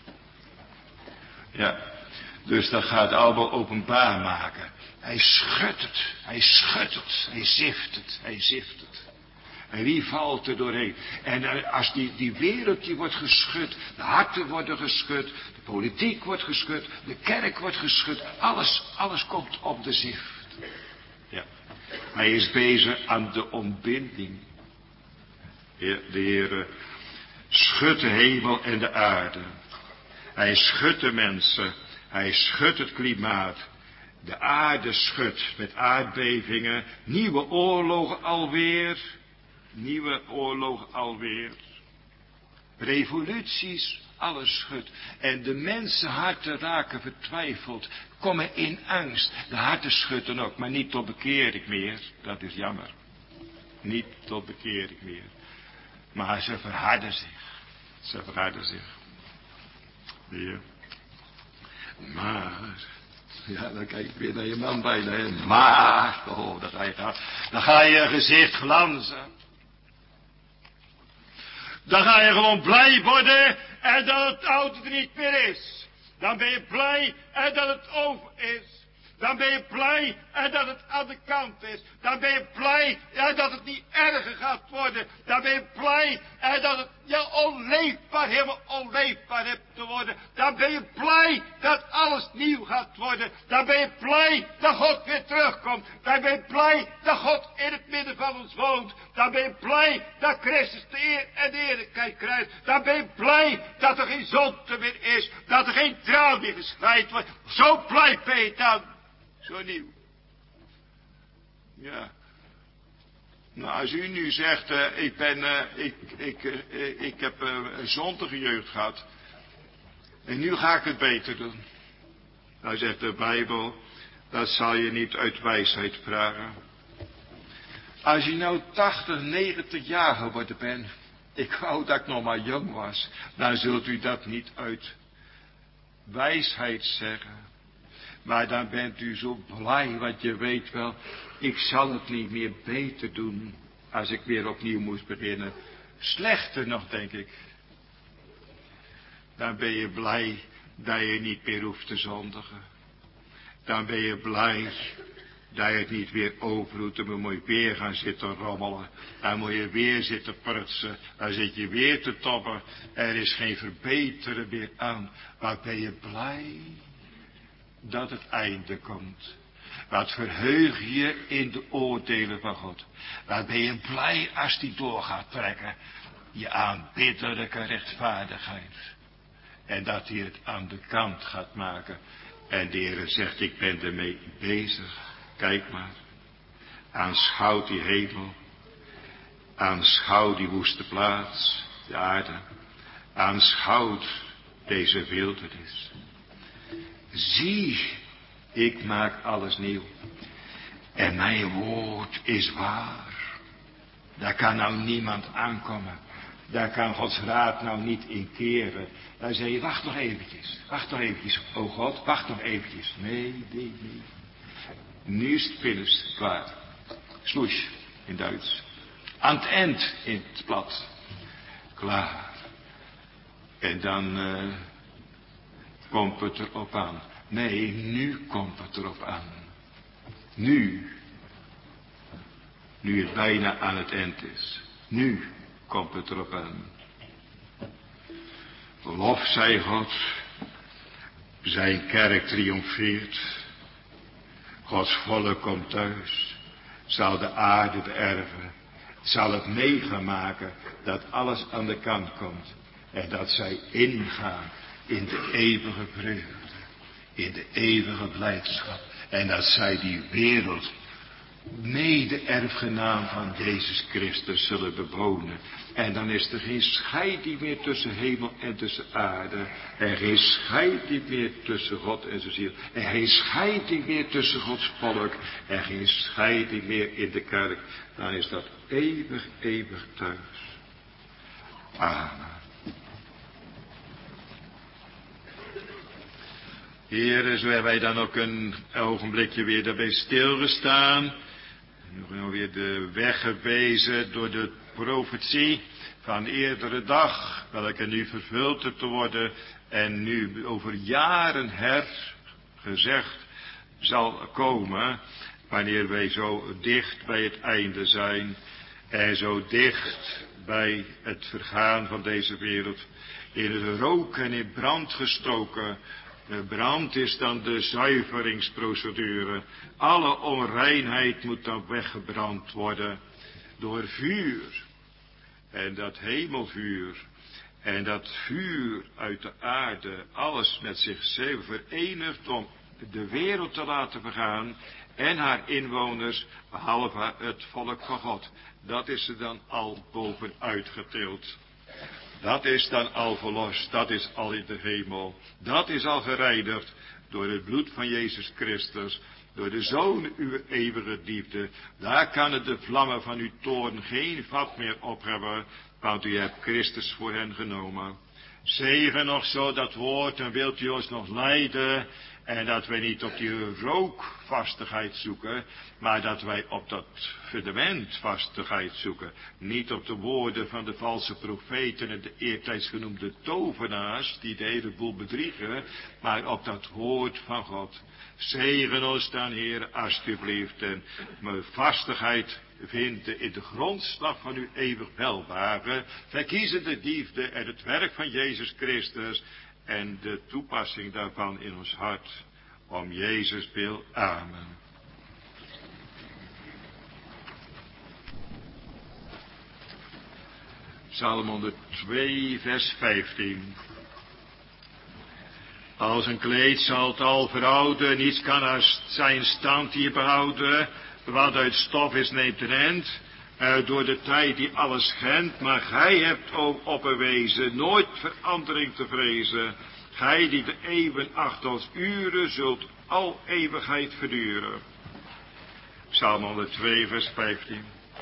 Ja, dus dat gaat allemaal openbaar maken. Hij schudt het, hij zift het. En wie valt er doorheen? En als die wereld die wordt geschud, de harten worden geschud, de politiek wordt geschud, de kerk wordt geschud, alles komt op de zift. Ja, hij is bezig aan de ontbinding. De Heer schudt de hemel en de aarde. Hij schudt de mensen. Hij schudt het klimaat. De aarde schudt met aardbevingen. Nieuwe oorlogen alweer. Revoluties, alles schudt. En de mensenharten raken vertwijfeld. Komen in angst. De harten schutten ook, maar niet tot bekering meer. Dat is jammer. Niet tot bekering meer. Maar ze verharden zich. Ja. Maar, ja, dan kijk ik weer naar je man bijna. Hè. Maar, dan ga je gezicht glanzen. Dan ga je gewoon blij worden en dat het oude er niet meer is. Dan ben je blij en dat het over is. Dan ben je blij en dat het aan de kant is. Dan ben je blij en dat het niet erger gaat worden. Dan ben je blij en dat het helemaal onleefbaar hebt te worden. Dan ben je blij dat alles nieuw gaat worden. Dan ben je blij dat God weer terugkomt. Dan ben je blij dat God in het midden van ons woont. Dan ben je blij dat Christus de eer en de eerlijkheid krijgt. Dan ben je blij dat er geen zonde meer is. Dat er geen traan meer geschreid wordt. Zo blij ben je dan. Zo nieuw. Ja. Nou, als u nu zegt, ik heb een zondige jeugd gehad. En nu ga ik het beter doen. Nou zegt de Bijbel, dat zal je niet uit wijsheid vragen. Als je nou 80, 90 jaar geworden bent, ik wou dat ik nog maar jong was, dan zult u dat niet uit wijsheid zeggen. Maar dan bent u zo blij, want je weet wel, ik zal het niet meer beter doen als ik weer opnieuw moest beginnen. Slechter nog, denk ik. Dan ben je blij dat je niet meer hoeft te zondigen. Dan ben je blij dat je het niet weer overdoet. Dan moet je weer gaan zitten rommelen. Dan moet je weer zitten prutsen. Dan zit je weer te tobben. Er is geen verbeteren meer aan. Wat ben je blij dat het einde komt. Wat verheug je in de oordelen van God. Wat ben je blij als die door gaat trekken. Je aanbiddelijke rechtvaardigheid. En dat hij het aan de kant gaat maken. En de Heer zegt, ik ben ermee bezig. Kijk maar. Aanschouw die hemel. Aanschouw die woeste plaats. De aarde. Aanschouw deze wildernis. Zie, ik maak alles nieuw. En mijn woord is waar. Daar kan nou niemand aankomen. Daar kan Gods raad nou niet in keren. Dan zeg je, wacht nog eventjes. Wacht nog eventjes. O God, wacht nog eventjes. Nee. Nu is het finus klaar. Slush in Duits. Aan het eind in het plat. Klaar. En dan komt het erop aan. Nee, nu komt het erop aan. Nu het bijna aan het eind is. Nu komt het erop aan. Lof zij God. Zijn kerk triomfeert. Gods volk komt thuis. Zal de aarde beërven. Zal het meegemaken dat alles aan de kant komt. En dat zij ingaan in de eeuwige vreugde. In de eeuwige blijdschap. En dat zij die wereld mede-erfgenaam van Jezus Christus zullen bewonen. En dan is er geen scheiding meer tussen hemel en tussen aarde. En geen scheiding meer tussen God en zijn ziel. En geen scheiding meer tussen Gods volk. En geen scheiding meer in de kerk. Dan is dat eeuwig thuis. Amen. Heren, zo hebben wij dan ook een ogenblikje weer daarbij stilgestaan. Nog weer de weg gewezen door de profetie van eerdere dag, welke nu vervuld te worden en nu over jaren gezegd zal komen, wanneer wij zo dicht bij het einde zijn en zo dicht bij het vergaan van deze wereld, in het rook en in brand gestoken. De brand is dan de zuiveringsprocedure. Alle onreinheid moet dan weggebrand worden door vuur. En dat hemelvuur en dat vuur uit de aarde, alles met zichzelf verenigd om de wereld te laten vergaan en haar inwoners, behalve het volk van God. Dat is er dan al bovenuit getild. Dat is dan al verlost, dat is al in de hemel. Dat is al gereinigd door het bloed van Jezus Christus, door de Zoon uw eeuwige liefde. Daar kan het de vlammen van uw toorn geen vat meer op hebben, want u hebt Christus voor hen genomen. Zegen nog zo dat woord en wilt u ons nog leiden. En dat wij niet op die rookvastigheid zoeken, maar dat wij op dat fundament vastigheid zoeken. Niet op de woorden van de valse profeten en de eertijds genoemde tovenaars, die de hele boel bedriegen, maar op dat woord van God. Zegen ons dan, Heer, alsjeblieft, en mijn vastigheid vinden in de grondslag van uw eeuwig welbehagen, verkiezen de liefde en het werk van Jezus Christus en de toepassing daarvan in ons hart. Om Jezus wil. Amen. Psalm 102, vers 15. Als een kleed zal het al verouden, niets kan als zijn stand hier behouden. Wat uit stof is neemt een end, door de tijd die alles schendt. Maar gij hebt ook opbewezen nooit verandering te vrezen. gij die de eeuwen acht als uren, zult al eeuwigheid verduren. Psalm 102, vers 15.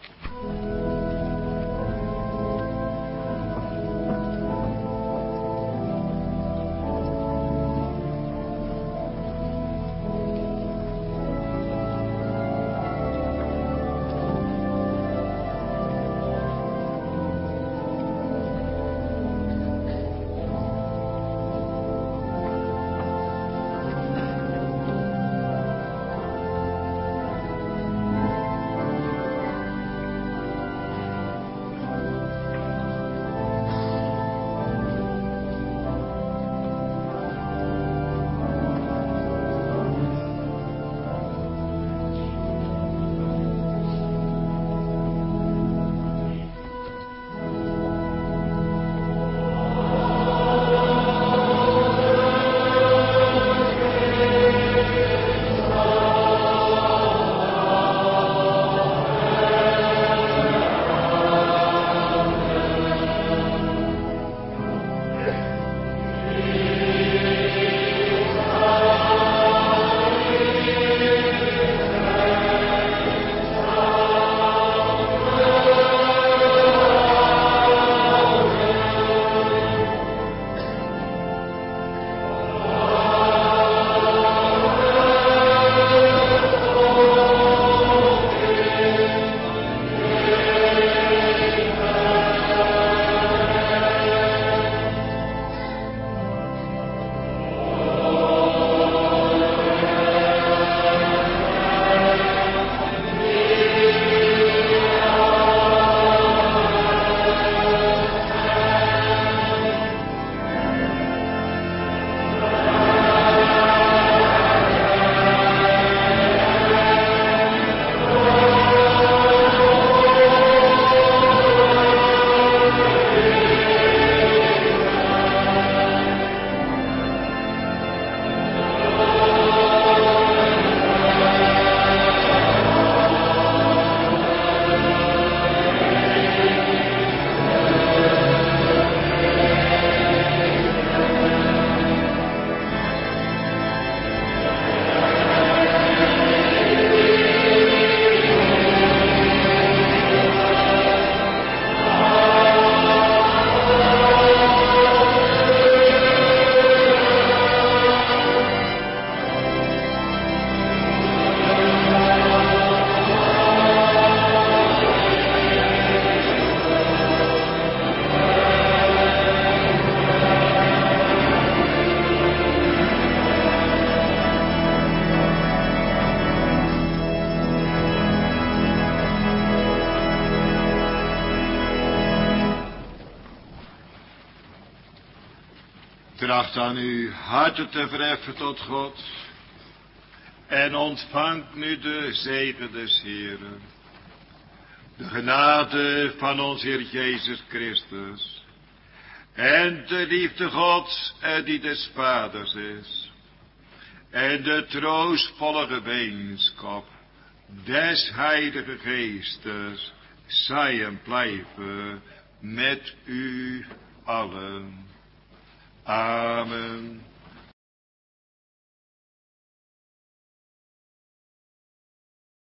Tracht aan uw harten te verheffen tot God. En ontvangt nu de zegen des Heeren. De genade van ons Heer Jezus Christus. En de liefde Gods en die des Vaders is. En de troostvolle gemeenschap des Heilige Geestes zij en blijven met u allen. Amen.